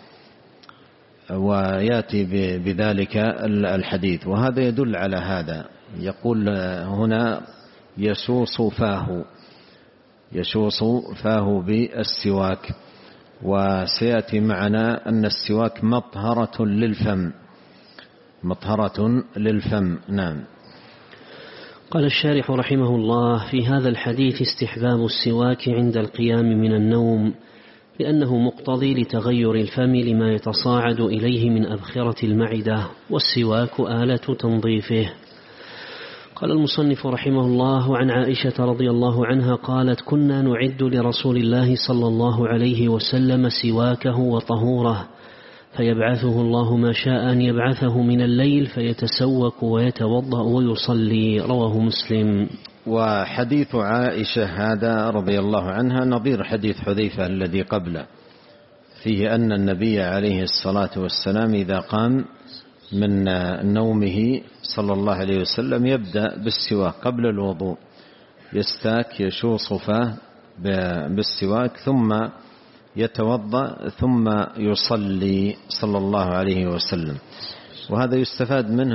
ويأتي بذلك الحديث. وهذا يدل على هذا. يقول هنا يشوص فاه يشوص فاه بالسواك، وسيأتي معنا أن السواك مطهرة للفم مطهرة للفم. نعم. قال الشارح رحمه الله: في هذا الحديث استحباب السواك عند القيام من النوم، لأنه مقتضي لتغير الفم لما يتصاعد إليه من أبخرة المعدة، والسواك آلة تنظيفه. قال المصنف رحمه الله: عن عائشة رضي الله عنها قالت: كنا نعد لرسول الله صلى الله عليه وسلم سواكه وطهوره، فيبعثه الله ما شاء أن يبعثه من الليل فيتسوك ويتوضأ ويصلي. رواه مسلم. وحديث عائشة هذا رضي الله عنها نظير حديث حذيفة الذي قبله، فيه أن النبي عليه الصلاة والسلام إذا قام من نومه صلى الله عليه وسلم يبدأ بالسواك قبل الوضوء، يستاك يشوص فاه بالسواك ثم يتوضأ ثم يصلي صلى الله عليه وسلم. وهذا يستفاد منه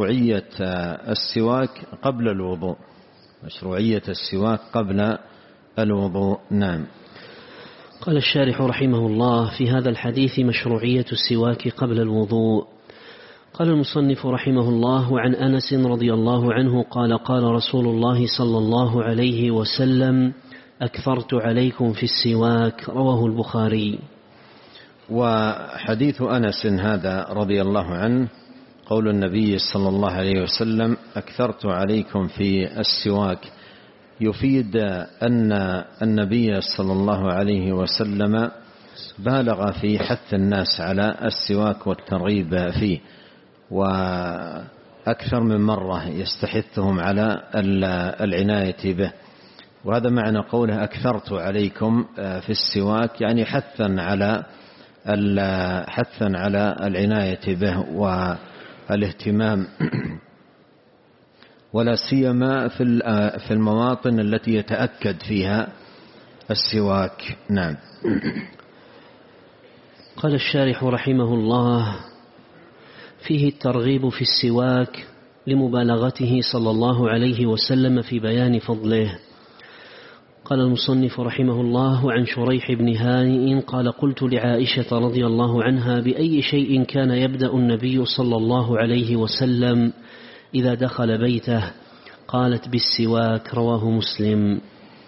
مشروعية السواك قبل الوضوء مشروعية السواك قبل الوضوء. نعم. قال الشارح رحمه الله: في هذا الحديث مشروعية السواك قبل الوضوء. قال المصنف رحمه الله: وعن أنس رضي الله عنه قال: قال رسول الله صلى الله عليه وسلم: أكثرت عليكم في السواك. رواه البخاري. وحديث أنس هذا رضي الله عنه قول النبي صلى الله عليه وسلم: أكثرت عليكم في السواك، يفيد أن النبي صلى الله عليه وسلم بالغ في حث الناس على السواك والترغيب فيه، وأكثر من مرة يستحثهم على العناية به. وهذا معنى قوله أكثرت عليكم في السواك، يعني حثا على حثا على العناية به والاهتمام، ولا سيما في المواطن التي يتأكد فيها السواك. نعم. قال الشارح رحمه الله: فيه الترغيب في السواك لمبالغته صلى الله عليه وسلم في بيان فضله. قال المصنف رحمه الله: عن شريح بن هانئ قال: قلت لعائشة رضي الله عنها: بأي شيء كان يبدأ النبي صلى الله عليه وسلم إذا دخل بيته؟ قالت: بالسواك. رواه مسلم.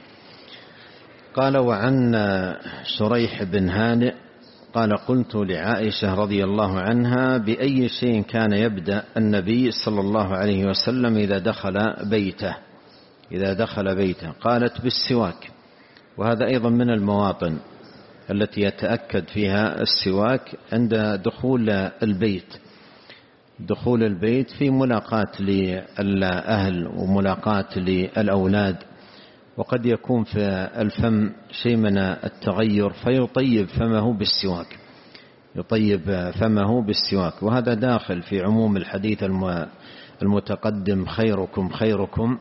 قال: وعن شريح بن هانئ قال: قلت لعائشة رضي الله عنها: بأي شيء كان يبدأ النبي صلى الله عليه وسلم إذا دخل بيته إذا دخل بيته قالت: بالسواك. وهذا أيضا من المواطن التي يتأكد فيها السواك عند دخول البيت دخول البيت في ملاقاة للأهل وملاقاة للأولاد، وقد يكون في الفم شيء من التغير فيطيب فمه بالسواك يطيب فمه بالسواك وهذا داخل في عموم الحديث المتقدم: خيركم خيركم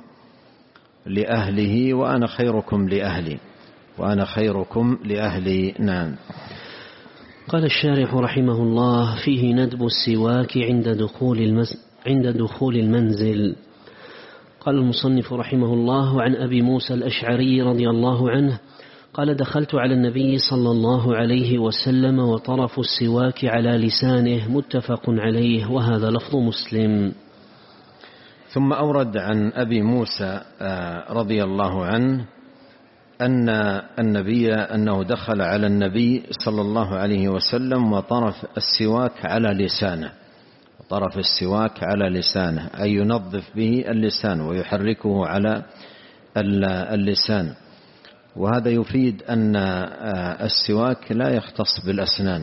لأهله وأنا خيركم لأهلي وأنا خيركم لأهلي. نعم. قال الشارح رحمه الله: فيه ندب السواك عند دخول المز... عند دخول المنزل. قال المصنف رحمه الله: عن أبي موسى الأشعري رضي الله عنه قال: دخلت على النبي صلى الله عليه وسلم وطرف السواك على لسانه. متفق عليه، وهذا لفظ مسلم. ثم أورد عن أبي موسى رضي الله عنه أن النبي أنه دخل على النبي صلى الله عليه وسلم وطرف السواك على لسانه طرف السواك على لسانه أي ينظف به اللسان ويحركه على اللسان. وهذا يفيد أن السواك لا يختص بالأسنان،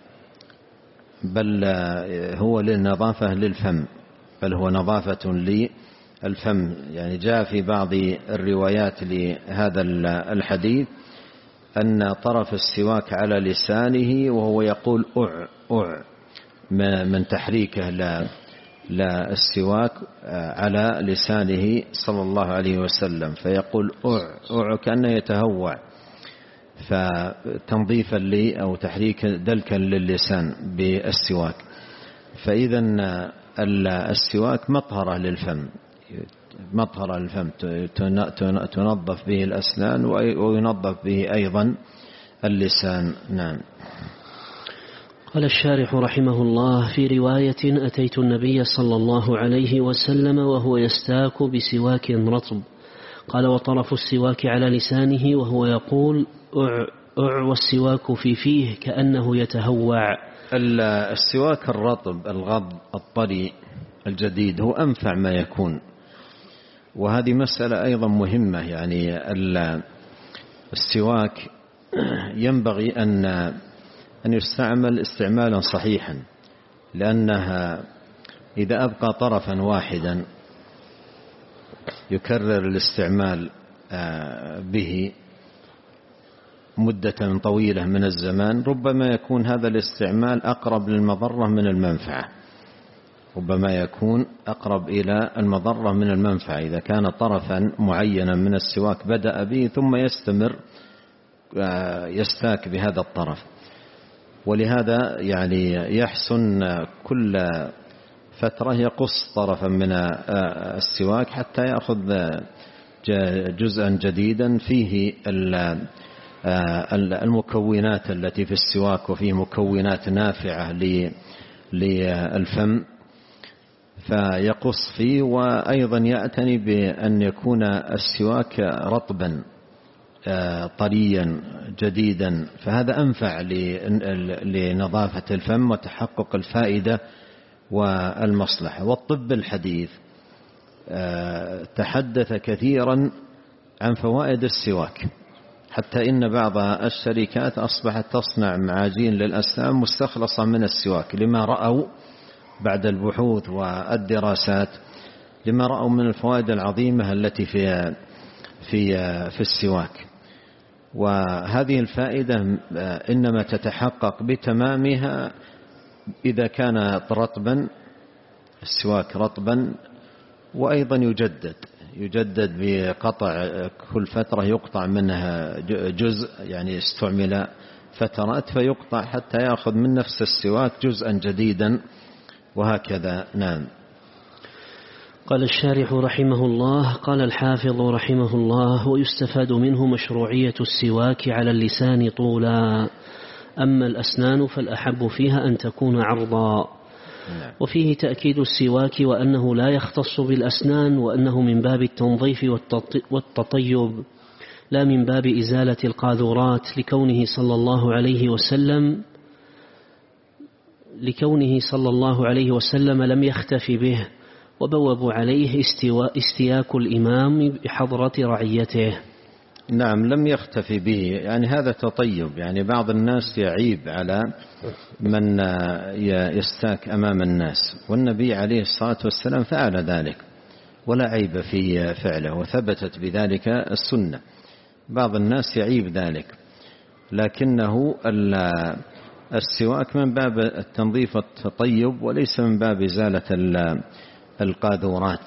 بل هو للنظافة للفم بل هو نظافة للفم. يعني جاء في بعض الروايات لهذا الحديث أن طرف السواك على لسانه وهو يقول أع أع من تحريكه للسواك على لسانه صلى الله عليه وسلم، فيقول أع أع كأنه يتهوع، فتنظيفا لي أو تحريك دلكا للسان بالسواك. فإذا السواك مطهرة للفم مطهرة للفم تنظف به الأسنان وينظف به أيضا اللسان. نعم. قال الشارح رحمه الله: في رواية: أتيت النبي صلى الله عليه وسلم وهو يستاك بسواك رطب. قال: وطرف السواك على لسانه وهو يقول أع أع والسواك في فيه كأنه يتهوع. السواك الرطب الغض الطري الجديد هو أنفع ما يكون، وهذه مسألة أيضا مهمة. يعني السواك ينبغي أن أن يستعمل استعمالا صحيحا، لأنها إذا أبقى طرفا واحدا يكرر الاستعمال به مدة طويلة من الزمان ربما يكون هذا الاستعمال أقرب للمضرة من المنفعة ربما يكون أقرب إلى المضرة من المنفعة إذا كان طرفا معينا من السواك بدأ به ثم يستمر يستاك بهذا الطرف. ولهذا يعني يحسن كل فترة يقص طرفا من السواك حتى يأخذ جزءا جديدا فيه المكونات التي في السواك، وفيه مكونات نافعة للفم فيقص فيه، وأيضا يعتني بأن يكون السواك رطبا طريا جديدا، فهذا أنفع لنظافة الفم وتحقق الفائدة والمصلحة. والطب الحديث تحدث كثيرا عن فوائد السواك، حتى إن بعض الشركات أصبحت تصنع معاجين للأسنان مستخلصة من السواك، لما رأوا بعد البحوث والدراسات لما رأوا من الفوائد العظيمة التي في في في السواك. وهذه الفائدة إنما تتحقق بتمامها إذا كان رطبا، السواك رطبا، وأيضا يجدد يجدد بقطع كل فترة يقطع منها جزء، يعني استعمل فترات فيقطع حتى يأخذ من نفس السواك جزءا جديدا، وهكذا. نعم. قال الشارح رحمه الله: قال الحافظ رحمه الله: ويستفاد منه مشروعية السواك على اللسان طولا، أما الأسنان فالأحب فيها أن تكون عرضا. وفيه تأكيد السواك وأنه لا يختص بالأسنان، وأنه من باب التنظيف والتطيب لا من باب إزالة القاذورات، لكونه صلى الله عليه وسلم لكونه صلى الله عليه وسلم لم يختف به، وبوب عليه استياك الإمام بحضرة رعيته. نعم، لم يختفي به، يعني هذا تطيب. يعني بعض الناس يعيب على من يستاك أمام الناس، والنبي عليه الصلاة والسلام فعل ذلك ولا عيب في فعله، وثبتت بذلك السنة. بعض الناس يعيب ذلك، لكنه السواك من باب التنظيف والتطيب وليس من باب إزالة القاذورات،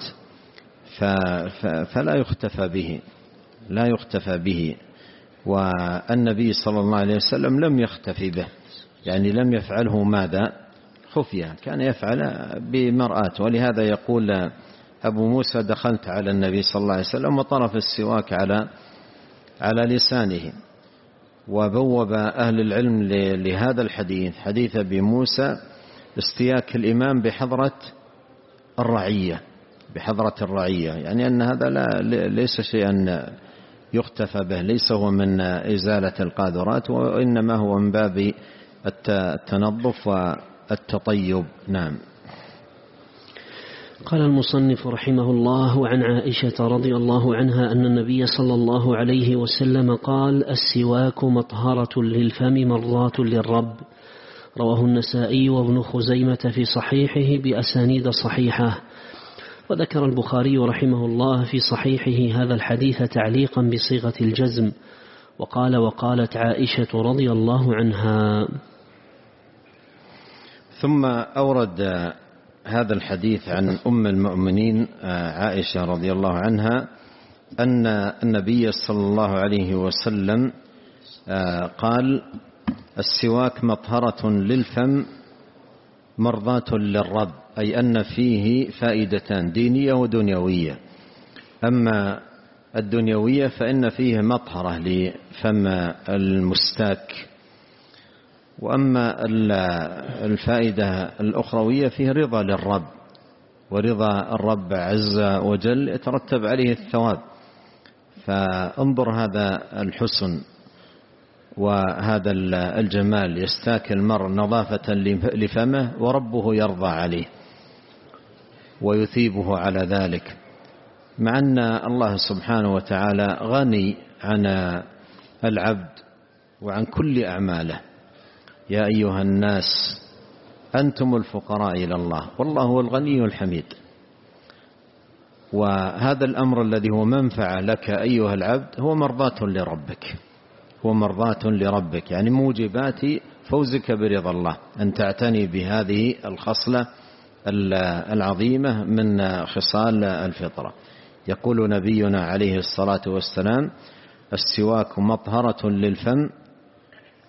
فلا يختفى به لا يختفى به. والنبي صلى الله عليه وسلم لم يختفي به، يعني لم يفعله ماذا؟ خفية، كان يفعل بمرآة. ولهذا يقول أبو موسى: دخلت على النبي صلى الله عليه وسلم وطرف السواك على على لسانه. وبوب أهل العلم لهذا الحديث حديث أبي موسى استياك الإمام بحضرة الرعية بحضرة الرعية يعني أن هذا لا ليس شيئا يختفى به، ليس هو من إزالة القاذورات، وإنما هو من باب التنظف والتطيب. نعم. قال المصنف رحمه الله: وعن عائشة رضي الله عنها أن النبي صلى الله عليه وسلم قال: السواك مطهرة للفم مرضاة للرب. رواه النسائي وابن خزيمة في صحيحه بأسانيد صحيحة. وذكر البخاري رحمه الله في صحيحه هذا الحديث تعليقا بصيغة الجزم، وقال: وقالت عائشة رضي الله عنها. ثم أورد هذا الحديث عن أم المؤمنين عائشة رضي الله عنها أن النبي صلى الله عليه وسلم قال: السواك مطهرة للفم مرضاة للرب، أي أن فيه فائدتان دينية ودنيوية. أما الدنيوية فإن فيه مطهرة لفم المستاك، وأما الفائدة الأخروية فيه رضا للرب، ورضا الرب عز وجل يترتب عليه الثواب. فانظر هذا الحسن وهذا الجمال، يستاك المرء نظافة لفمه وربه يرضى عليه ويثيبه على ذلك، مع أن الله سبحانه وتعالى غني عن العبد وعن كل أعماله. يا أيها الناس أنتم الفقراء إلى الله والله هو الغني الحميد. وهذا الأمر الذي هو منفعة لك أيها العبد هو مرضاة لربك هو مرضاة لربك يعني موجبات فوزك برضا الله، أن تعتني بهذه الخصلة العظيمة من خصال الفطرة. يقول نبينا عليه الصلاة والسلام: السواك مطهرة للفم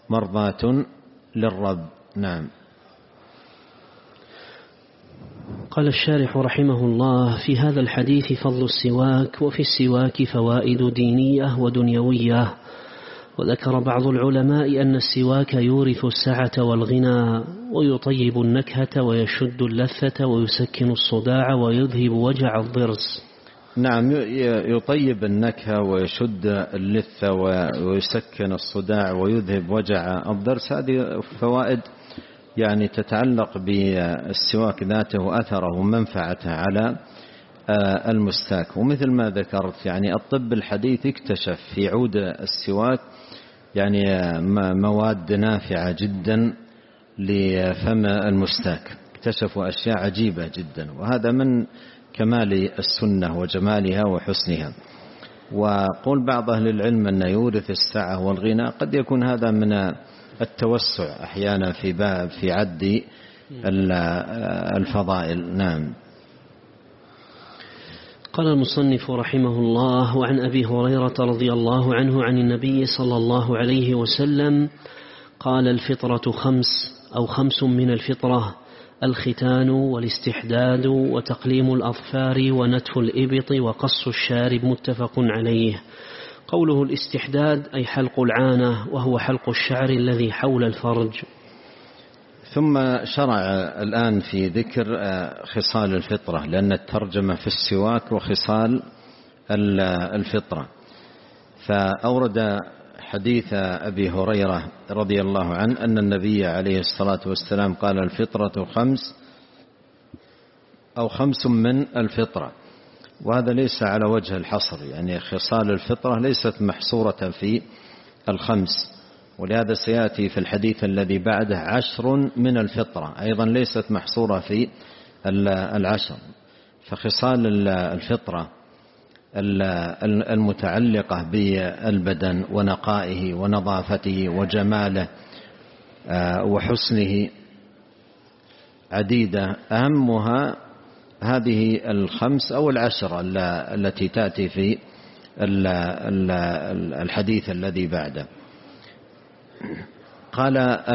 مرضاة للرب. نعم. قال قال الشارح رحمه الله: في هذا الحديث فضل السواك، وفي السواك فوائد دينية ودنيوية. وذكر بعض العلماء أن السواك يورث السعة والغنى، ويطيب النكهة ويشد اللثة ويسكن الصداع ويذهب وجع الضرس. نعم، يطيب النكهة ويشد اللثة ويسكن الصداع ويذهب وجع الضرس. هذه فوائد يعني تتعلق بالسواك ذاته وأثره ومنفعته على المستاك. ومثل ما ذكرت يعني الطب الحديث اكتشف في عود السواك يعني مواد نافعة جدا لفم المستاك، اكتشفوا أشياء عجيبة جدا، وهذا من كمال السنة وجمالها وحسنها. وقول بعض أهل العلم أن يورث السعة والغنى، قد يكون هذا من التوسع أحيانا في باب في عد الفضائل. نعم. قال المصنف رحمه الله: وعن أبي هريرة رضي الله عنه عن النبي صلى الله عليه وسلم قال: الفطرة خمس أو خمس من الفطرة: الختان والاستحداد وتقليم الأظفار ونتف الإبط وقص الشارب. متفق عليه. قوله الاستحداد أي حلق العانة، وهو حلق الشعر الذي حول الفرج. ثم شرع الآن في ذكر خصال الفطرة، لأن الترجمة في السواك وخصال الفطرة. فأورد حديث أبي هريرة رضي الله عنه أن النبي عليه الصلاة والسلام قال: الفطرة خمس أو خمس من الفطرة. وهذا ليس على وجه الحصر، يعني خصال الفطرة ليست محصورة في الخمس، ولهذا سيأتي في الحديث الذي بعده عشر من الفطرة أيضا ليست محصورة في العشر. فخصال الفطرة المتعلقة بالبدن ونقائه ونظافته وجماله وحسنه عديدة، أهمها هذه الخمس أو العشر التي تأتي في الحديث الذي بعده. قال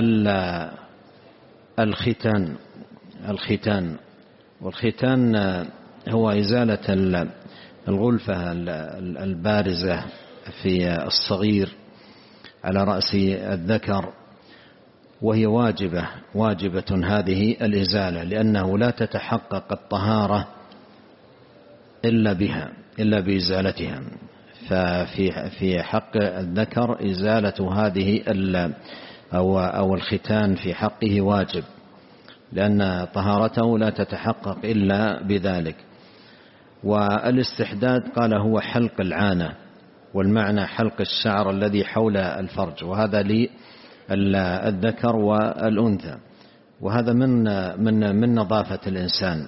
الختان. الختان والختان هو إزالة الغلفة البارزة في الصغير على رأس الذكر، وهي واجبة واجبة هذه الإزالة، لأنه لا تتحقق الطهارة إلا بها إلا بإزالتها. ففي في حق الذكر إزالة هذه أو أو الختان في حقه واجب، لأن طهارته لا تتحقق إلا بذلك. والاستحداد قال هو حلق العانة، والمعنى حلق الشعر الذي حول الفرج، وهذا للذكر والأنثى، وهذا من من من نظافة الإنسان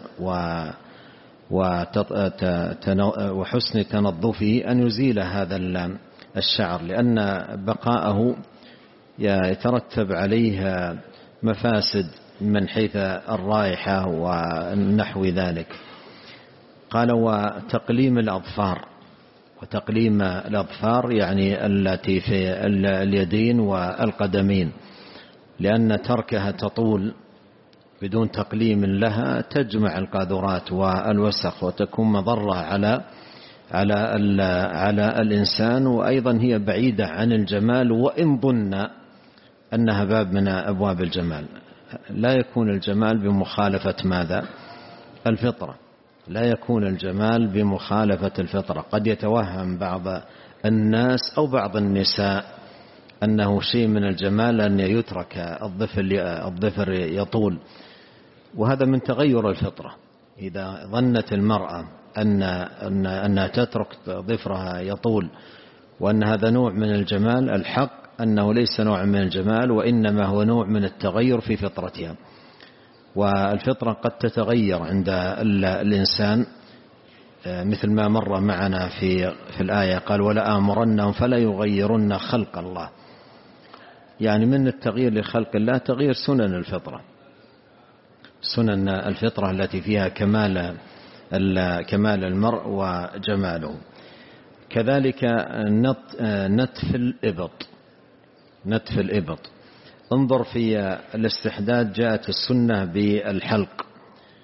وحسن تنظفه أن يزيل هذا الشعر، لأن بقاءه يترتب عليه مفاسد من حيث الرائحة ونحو ذلك. قال وتقليم الأظفار. وتقليم الأظفار يعني التي في اليدين والقدمين، لأن تركها تطول بدون تقليم لها تجمع القاذورات والوسخ وتكون مضرة على على على الإنسان، وأيضا هي بعيدة عن الجمال، وإن ظن أنها باب من أبواب الجمال. لا يكون الجمال بمخالفة ماذا؟ الفطرة. لا يكون الجمال بمخالفة الفطرة. قد يتوهم بعض الناس أو بعض النساء أنه شيء من الجمال أن يترك الظفر الظفر يطول، وهذا من تغير الفطرة. إذا ظنت المرأة أن أن أنها تترك ظفرها يطول وأن هذا نوع من الجمال، الحق أنه ليس نوع من الجمال، وإنما هو نوع من التغير في فطرتها. والفطرة قد تتغير عند الإنسان، مثل ما مر معنا في في الآية قال ولا آمرنهم فلا يغيرن خلق الله، يعني من التغيير لخلق الله تغيير سنن الفطرة، سنن الفطرة التي فيها كمال كمال المرء وجماله. كذلك نتف الإبط. نتف الإبط انظر في الاستحداد جاءت السنة بالحلق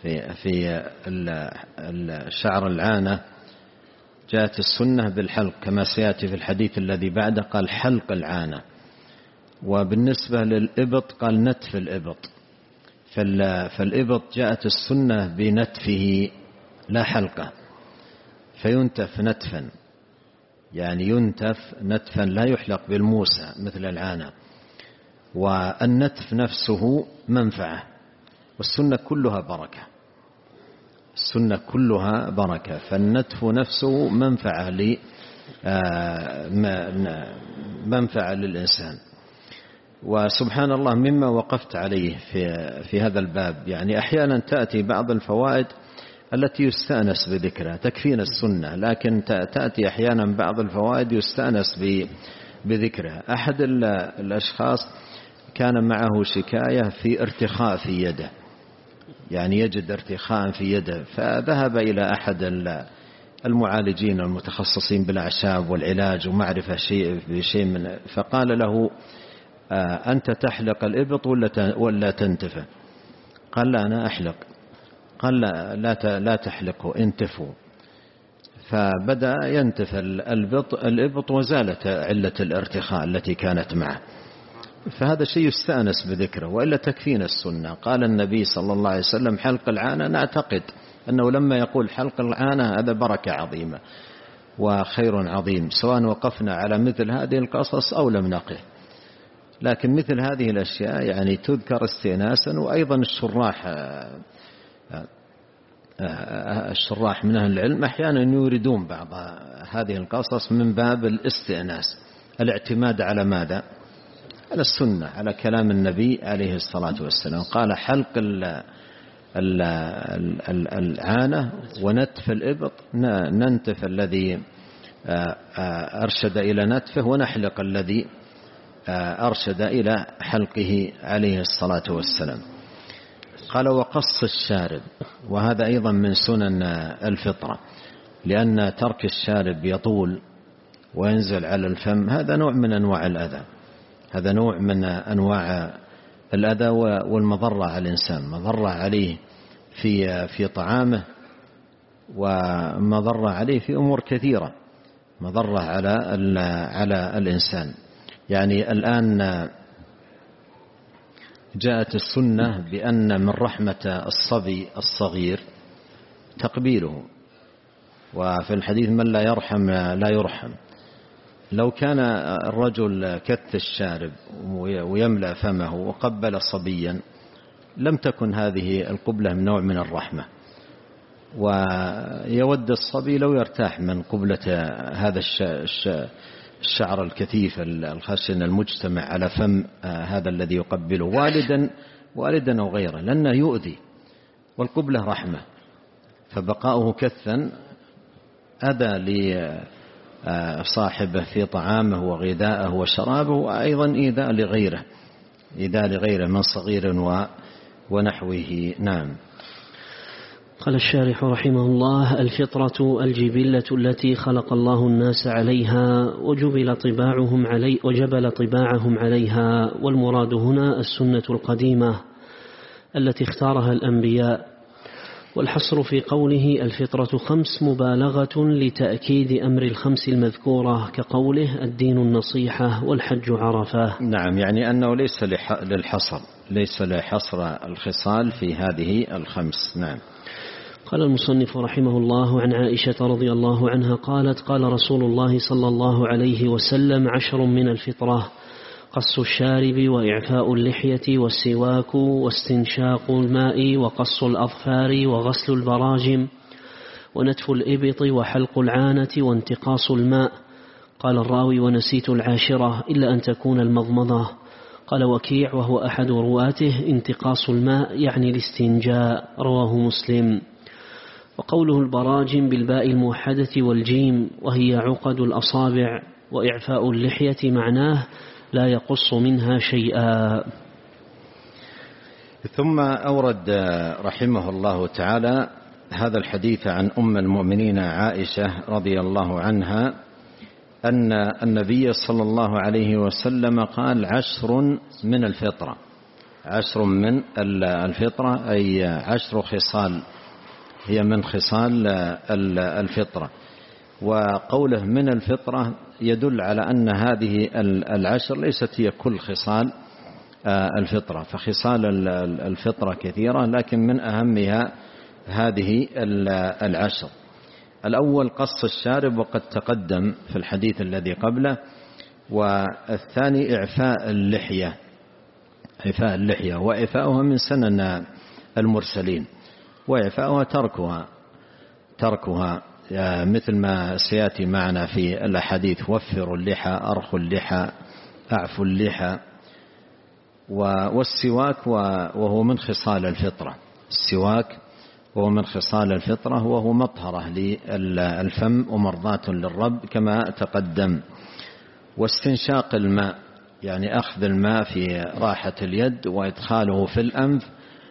في في الشعر العانة جاءت السنة بالحلق كما سيأتي في الحديث الذي بعده، قال حلق العانة. وبالنسبة للإبط قال نتف الإبط، فالإبط جاءت السنة بنتفه لا حلقه، فينتف نتفا، يعني ينتف نتفا لا يحلق بالموسى مثل العانة. والنتف نفسه منفعة، والسنة كلها بركة، السنة كلها بركة، فالنتف نفسه منفعة ل منفعة للإنسان. وسبحان الله مما وقفت عليه في في هذا الباب، يعني أحيانا تأتي بعض الفوائد التي يستأنس بذكرها، تكفينا السنة، لكن تأتي أحيانا بعض الفوائد يستأنس بذكرها. أحد الأشخاص كان معه شكاية في ارتخاء في يده، يعني يجد ارتخاء في يده، فذهب إلى أحد المعالجين المتخصصين بالأعشاب والعلاج ومعرفة شيء بشيء من، فقال له أنت تحلق الإبط ولا تنتفه؟ قال لا أنا أحلق. قال لا لا لا تحلقه، انتفه. فبدأ ينتف الإبط الإبط وزالت علة الارتخاء التي كانت معه. فهذا شيء يستأنس بذكره، وإلا تكفينا السنة. قال النبي صلى الله عليه وسلم حلق العانة، نعتقد أنه لما يقول حلق العانة هذا بركة عظيمة وخير عظيم، سواء وقفنا على مثل هذه القصص أو لم نقف. لكن مثل هذه الأشياء يعني تذكر استئناسا. وأيضا الشراح الشراح من أهل العلم أحيانا يوردون بعض هذه القصص من باب الاستئناس، الاعتماد على ماذا؟ على السنة، على كلام النبي عليه الصلاة والسلام. قال حلق العانة ونتف الإبط، ننتف الذي أرشد إلى نتفه ونحلق الذي أرشد إلى حلقه عليه الصلاة والسلام. قال وقص الشارب، وهذا أيضا من سنن الفطرة، لأن ترك الشارب يطول وينزل على الفم، هذا نوع من أنواع الأذى، هذا نوع من أنواع الأذى والمضرة على الإنسان، مضرة عليه في في طعامه، ومضرة عليه في أمور كثيرة، مضرة على على الإنسان. يعني الآن جاءت السنة بأن من رحمة الصبي الصغير تقبيله، وفي الحديث من لا يرحم لا يرحم. لو كان الرجل كث الشارب ويملأ فمه وقبل صبيا لم تكن هذه القبلة من نوع من الرحمة، ويود الصبي لو يرتاح من قبلة هذا الشعر الكثيف الخشن المجتمع على فم هذا الذي يقبله، والدا والدا أو غيره، لأنه يؤذي، والقبلة رحمة، فبقاؤه كثا أذى لصاحبه في طعامه وغذائه وشرابه، وأيضا إيذاء لغيره، إيذاء لغيره من صغير ونحوه. نعم. قال الشارح رحمه الله: الفطرة الجبلة التي خلق الله الناس عليها وجبل طباعهم علي وجبل طباعهم عليها، والمراد هنا السنة القديمة التي اختارها الأنبياء. والحصر في قوله الفطرة خمس مبالغة لتأكيد أمر الخمس المذكورة، كقوله الدين النصيحة والحج عرفة. نعم، يعني أنه ليس للحصر، ليس لحصر الخصال في هذه الخمس. نعم. قال المصنف رحمه الله: عن عائشة رضي الله عنها قالت: قال رسول الله صلى الله عليه وسلم: عشر من الفطرة: قص الشارب وإعفاء اللحية والسواك واستنشاق الماء وقص الأظفار وغسل البراجم ونتف الإبط وحلق العانة وانتقاص الماء. قال الراوي: ونسيت العاشرة إلا أن تكون المضمضة. قال وكيع وهو أحد رواته: انتقاص الماء يعني الاستنجاء، رواه مسلم. وقوله البراجم بالباء الموحدة والجيم وهي عقد الأصابع، وإعفاء اللحية معناه لا يقص منها شيئا. ثم أورد رحمه الله تعالى هذا الحديث عن أم المؤمنين عائشة رضي الله عنها أن النبي صلى الله عليه وسلم قال: عشر من الفطرة. عشر من الفطرة، أي عشر خصال هي من خصال الفطرة. وقوله من الفطرة يدل على أن هذه العشر ليست هي كل خصال الفطرة، فخصال الفطرة كثيرة، لكن من أهمها هذه العشر. الأول قص الشارب وقد تقدم في الحديث الذي قبله، والثاني إعفاء اللحية، إعفاء اللحية وإعفاؤها من سنن المرسلين، وإعفاؤها تركها تركها مثل ما سيأتي معنا في الأحاديث: وفروا اللحى، أرخوا اللحى، أعفوا اللحى. والسواك وهو من خصال الفطرة، السواك وهو من خصال الفطرة، وهو مطهرة للفم ومرضاة للرب كما تقدم. واستنشاق الماء، يعني أخذ الماء في راحة اليد وإدخاله في الأنف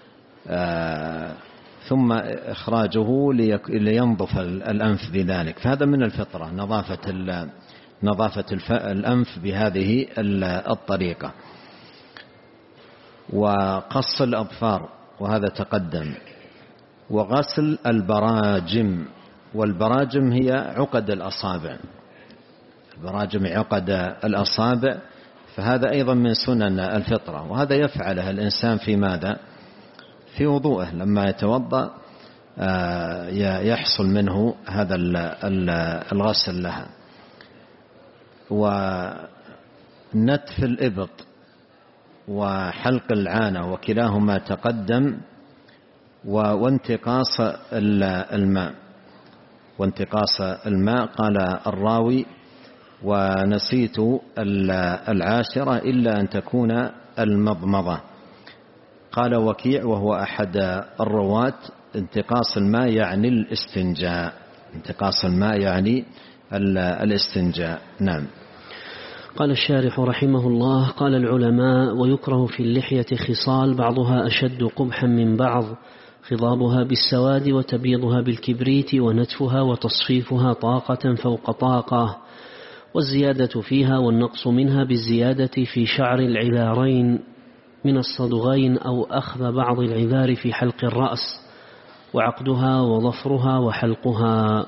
ثم إخراجه لينظف الأنف بذلك، فهذا من الفطرة، نظافة نظافة الأنف بهذه الطريقة. وقص الأظفار وهذا تقدم. وغسل البراجم، والبراجم هي عقد الأصابع، البراجم عقد الأصابع، فهذا أيضا من سنن الفطرة، وهذا يفعله الإنسان في ماذا؟ في وضوءه، لما يتوضأ يحصل منه هذا الغسل لها. ونتف الإبط وحلق العانة وكلاهما تقدم. وانتقاص الماء، وانتقاص الماء قال الراوي: ونسيت العاشرة إلا أن تكون المضمضة. قال وكيع وهو أحد الرواة: انتقاص الماء يعني الاستنجاء، انتقاص الماء يعني الاستنجاء. نعم. قال الشارح رحمه الله: قال العلماء: ويكره في اللحية خصال بعضها أشد قبحا من بعض، خضابها بالسواد وتبيضها بالكبريت ونتفها وتصفيفها طاقة فوق طاقة، والزيادة فيها والنقص منها بالزيادة في شعر العذارين من الصدغين أو أخذ بعض العذار في حلق الرأس، وعقدها وظفرها وحلقها.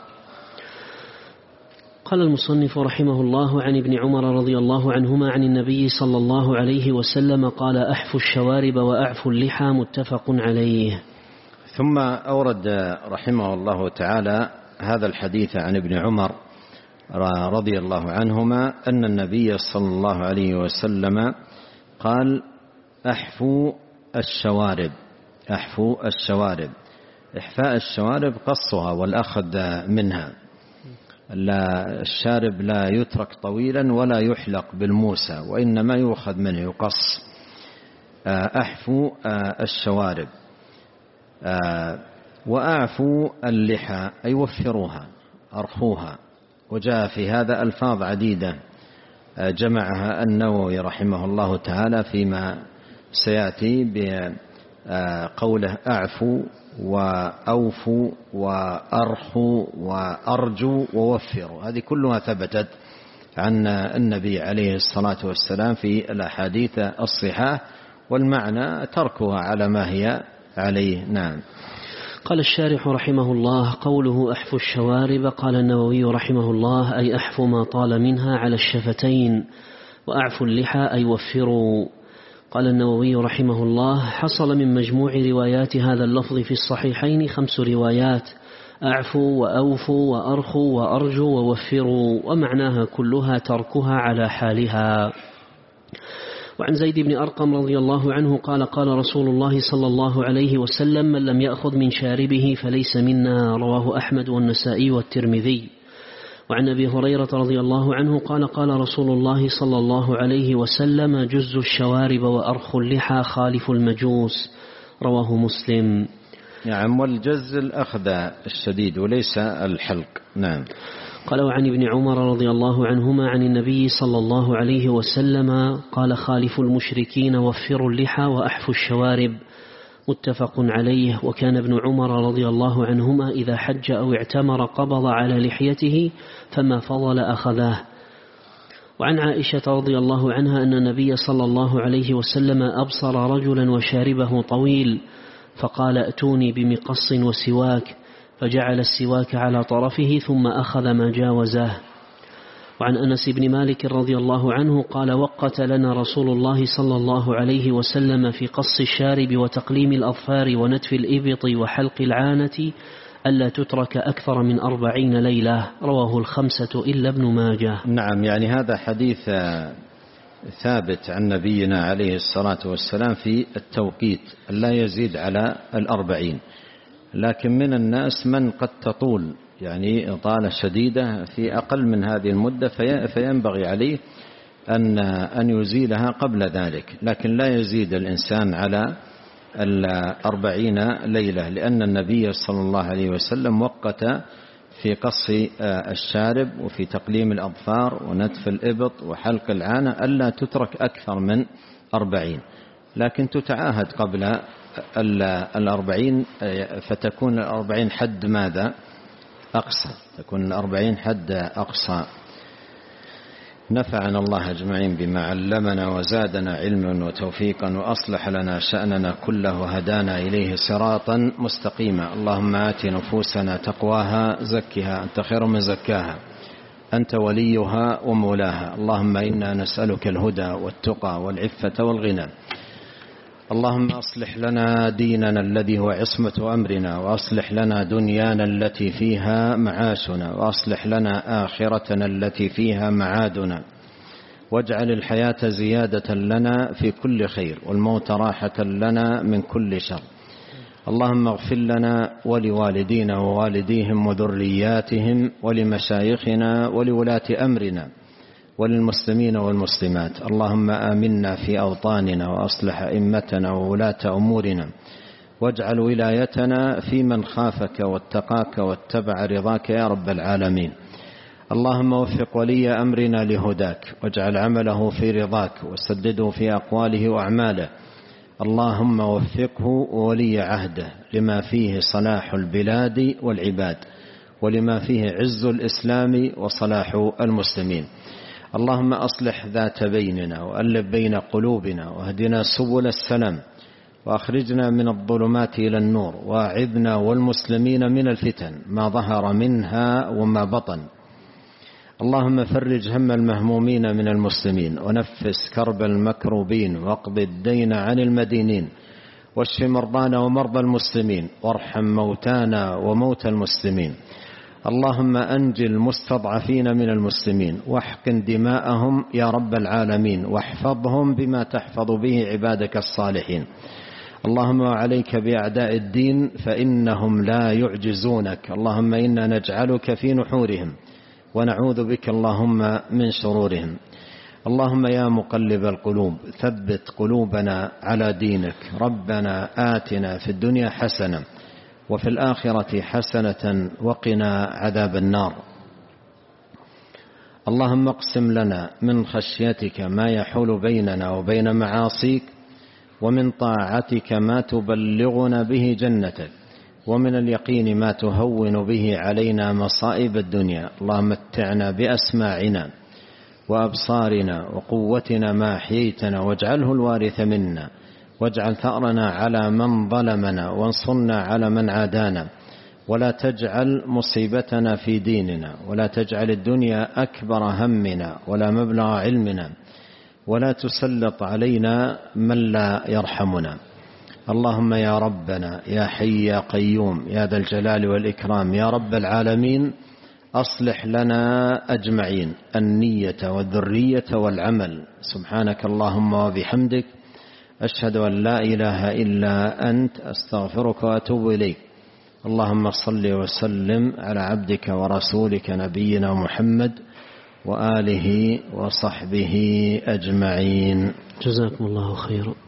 قال المصنف رحمه الله: عن ابن عمر رضي الله عنهما عن النبي صلى الله عليه وسلم قال: أحفوا الشوارب وأعفوا اللحى، متفق عليه. ثم أورد رحمه الله تعالى هذا الحديث عن ابن عمر رضي الله عنهما أن النبي صلى الله عليه وسلم قال: أحفوا الشوارب، أحفوا الشوارب. إحفاء الشوارب قصها والأخذ منها، لا الشارب لا يترك طويلا ولا يحلق بالموسى، وإنما يؤخذ منه يقص. أحفوا الشوارب. وأعفوا اللحى أي وفروها، أرخوها. وجاء في هذا ألفاظ عديدة جمعها النووي رحمه الله تعالى فيما سيأتي بقوله: أعفوا وأوفوا وأرخوا وأرجوا ووفروا. هذه كلها ثبتت عن النبي عليه الصلاة والسلام في الأحاديث الصحاح، والمعنى تركها على ما هي عليه. نعم. قال الشارح رحمه الله: قوله أحفوا الشوارب، قال النووي رحمه الله: أي أحفوا ما طال منها على الشفتين، وأعفوا اللحى أي وفروا. قال النووي رحمه الله: حصل من مجموع روايات هذا اللفظ في الصحيحين خمس روايات: أعفوا وأوفوا وأرخوا وأرجوا ووفروا، ومعناها كلها تركها على حالها. وعن زيد بن أرقم رضي الله عنه قال: قال رسول الله صلى الله عليه وسلم: من لم يأخذ من شاربه فليس منا، رواه أحمد والنسائي والترمذي. وعن أبي هريرة رضي الله عنه قال: قال رسول الله صلى الله عليه وسلم: جز الشوارب وأرخوا اللحى خالف المجوس، رواه مسلم. نعم. والجز الأخذ الشديد وليس الحلق. نعم. قال: وعن ابن عمر رضي الله عنهما عن النبي صلى الله عليه وسلم قال: خالفوا المشركين وفروا اللحى وأحفوا الشوارب، متفق عليه. وكان ابن عمر رضي الله عنهما إذا حج أو اعتمر قبض على لحيته، فما فضل أخذه. وعن عائشة رضي الله عنها أن النبي صلى الله عليه وسلم أبصر رجلا وشاربه طويل فقال ائتوني بمقص وسواك، فجعل السواك على طرفه ثم أخذ ما جاوزه. وعن أنس بن مالك رضي الله عنه قال وقت لنا رسول الله صلى الله عليه وسلم في قص الشارب وتقليم الأظفار ونتف الإبط وحلق العانة ألا تترك أكثر من أربعين ليلة، رواه الخمسة إلا ابن ماجه. نعم، يعني هذا حديث ثابت عن نبينا عليه الصلاة والسلام في التوقيت لا يزيد على الأربعين، لكن من الناس من قد تطول يعني إطالة شديدة في أقل من هذه المدة فينبغي عليه أن أن يزيلها قبل ذلك، لكن لا يزيد الإنسان على الأربعين ليلة، لأن النبي صلى الله عليه وسلم وقت في قص الشارب وفي تقليم الأظفار ونتف الإبط وحلق العانة ألا تترك أكثر من أربعين، لكن تتعاهد قبل الأربعين فتكون الأربعين حد ماذا؟ أقصى، تكون الأربعين حد أقصى. نفعنا الله أجمعين بما علمنا وزادنا علما وتوفيقا وأصلح لنا شأننا كله وهدانا إليه صراطا مستقيما. اللهم آت نفوسنا تقواها زكها أنت خير من زكاها أنت وليها ومولاها. اللهم إنا نسألك الهدى والتقى والعفة والغنى. اللهم أصلح لنا ديننا الذي هو عصمة أمرنا، وأصلح لنا دنيانا التي فيها معاشنا، وأصلح لنا آخرتنا التي فيها معادنا، واجعل الحياة زيادة لنا في كل خير والموت راحة لنا من كل شر. اللهم اغفر لنا ولوالدينا ووالديهم وذرياتهم ولمشايخنا ولولاة أمرنا وللمسلمين والمسلمات. اللهم آمنا في أوطاننا وأصلح أئمتنا وولاة أمورنا، واجعل ولايتنا في من خافك واتقاك واتبع رضاك يا رب العالمين. اللهم وفق ولي أمرنا لهداك، واجعل عمله في رضاك، وسدده في أقواله وأعماله. اللهم وفقه وولي عهده لما فيه صلاح البلاد والعباد، ولما فيه عز الإسلام وصلاح المسلمين. اللهم أصلح ذات بيننا وألف بين قلوبنا، واهدنا سبل السلام، وأخرجنا من الظلمات إلى النور، واعذنا والمسلمين من الفتن ما ظهر منها وما بطن. اللهم فرج هم المهمومين من المسلمين، ونفس كرب المكروبين، واقض الدين عن المدينين، واشف مرضانا ومرضى المسلمين، وارحم موتانا وموتى المسلمين. اللهم أنجِ المستضعفين من المسلمين، واحقن دماءهم يا رب العالمين، واحفظهم بما تحفظ به عبادك الصالحين. اللهم وعليك بأعداء الدين فإنهم لا يعجزونك. اللهم إنا نجعلك في نحورهم ونعوذ بك اللهم من شرورهم. اللهم يا مقلب القلوب ثبت قلوبنا على دينك. ربنا آتنا في الدنيا حسنة وفي الآخرة حسنة وقنا عذاب النار. اللهم اقسم لنا من خشيتك ما يحول بيننا وبين معاصيك، ومن طاعتك ما تبلغنا به جنتك، ومن اليقين ما تهون به علينا مصائب الدنيا. اللهم متعنا بأسماعنا وأبصارنا وقوتنا ما أحييتنا، واجعله الوارث منا، واجعل ثأرنا على من ظلمنا، وانصرنا على من عادانا، ولا تجعل مصيبتنا في ديننا، ولا تجعل الدنيا أكبر همنا ولا مبلغ علمنا، ولا تسلط علينا من لا يرحمنا. اللهم يا ربنا يا حي يا قيوم يا ذا الجلال والإكرام يا رب العالمين، أصلح لنا أجمعين النية والذرية والعمل. سبحانك اللهم وبحمدك، أشهد أن لا إله إلا أنت، أستغفرك وأتوب إليك. اللهم صل وسلم على عبدك ورسولك نبينا محمد وآله وصحبه أجمعين. جزاكم الله خيرا.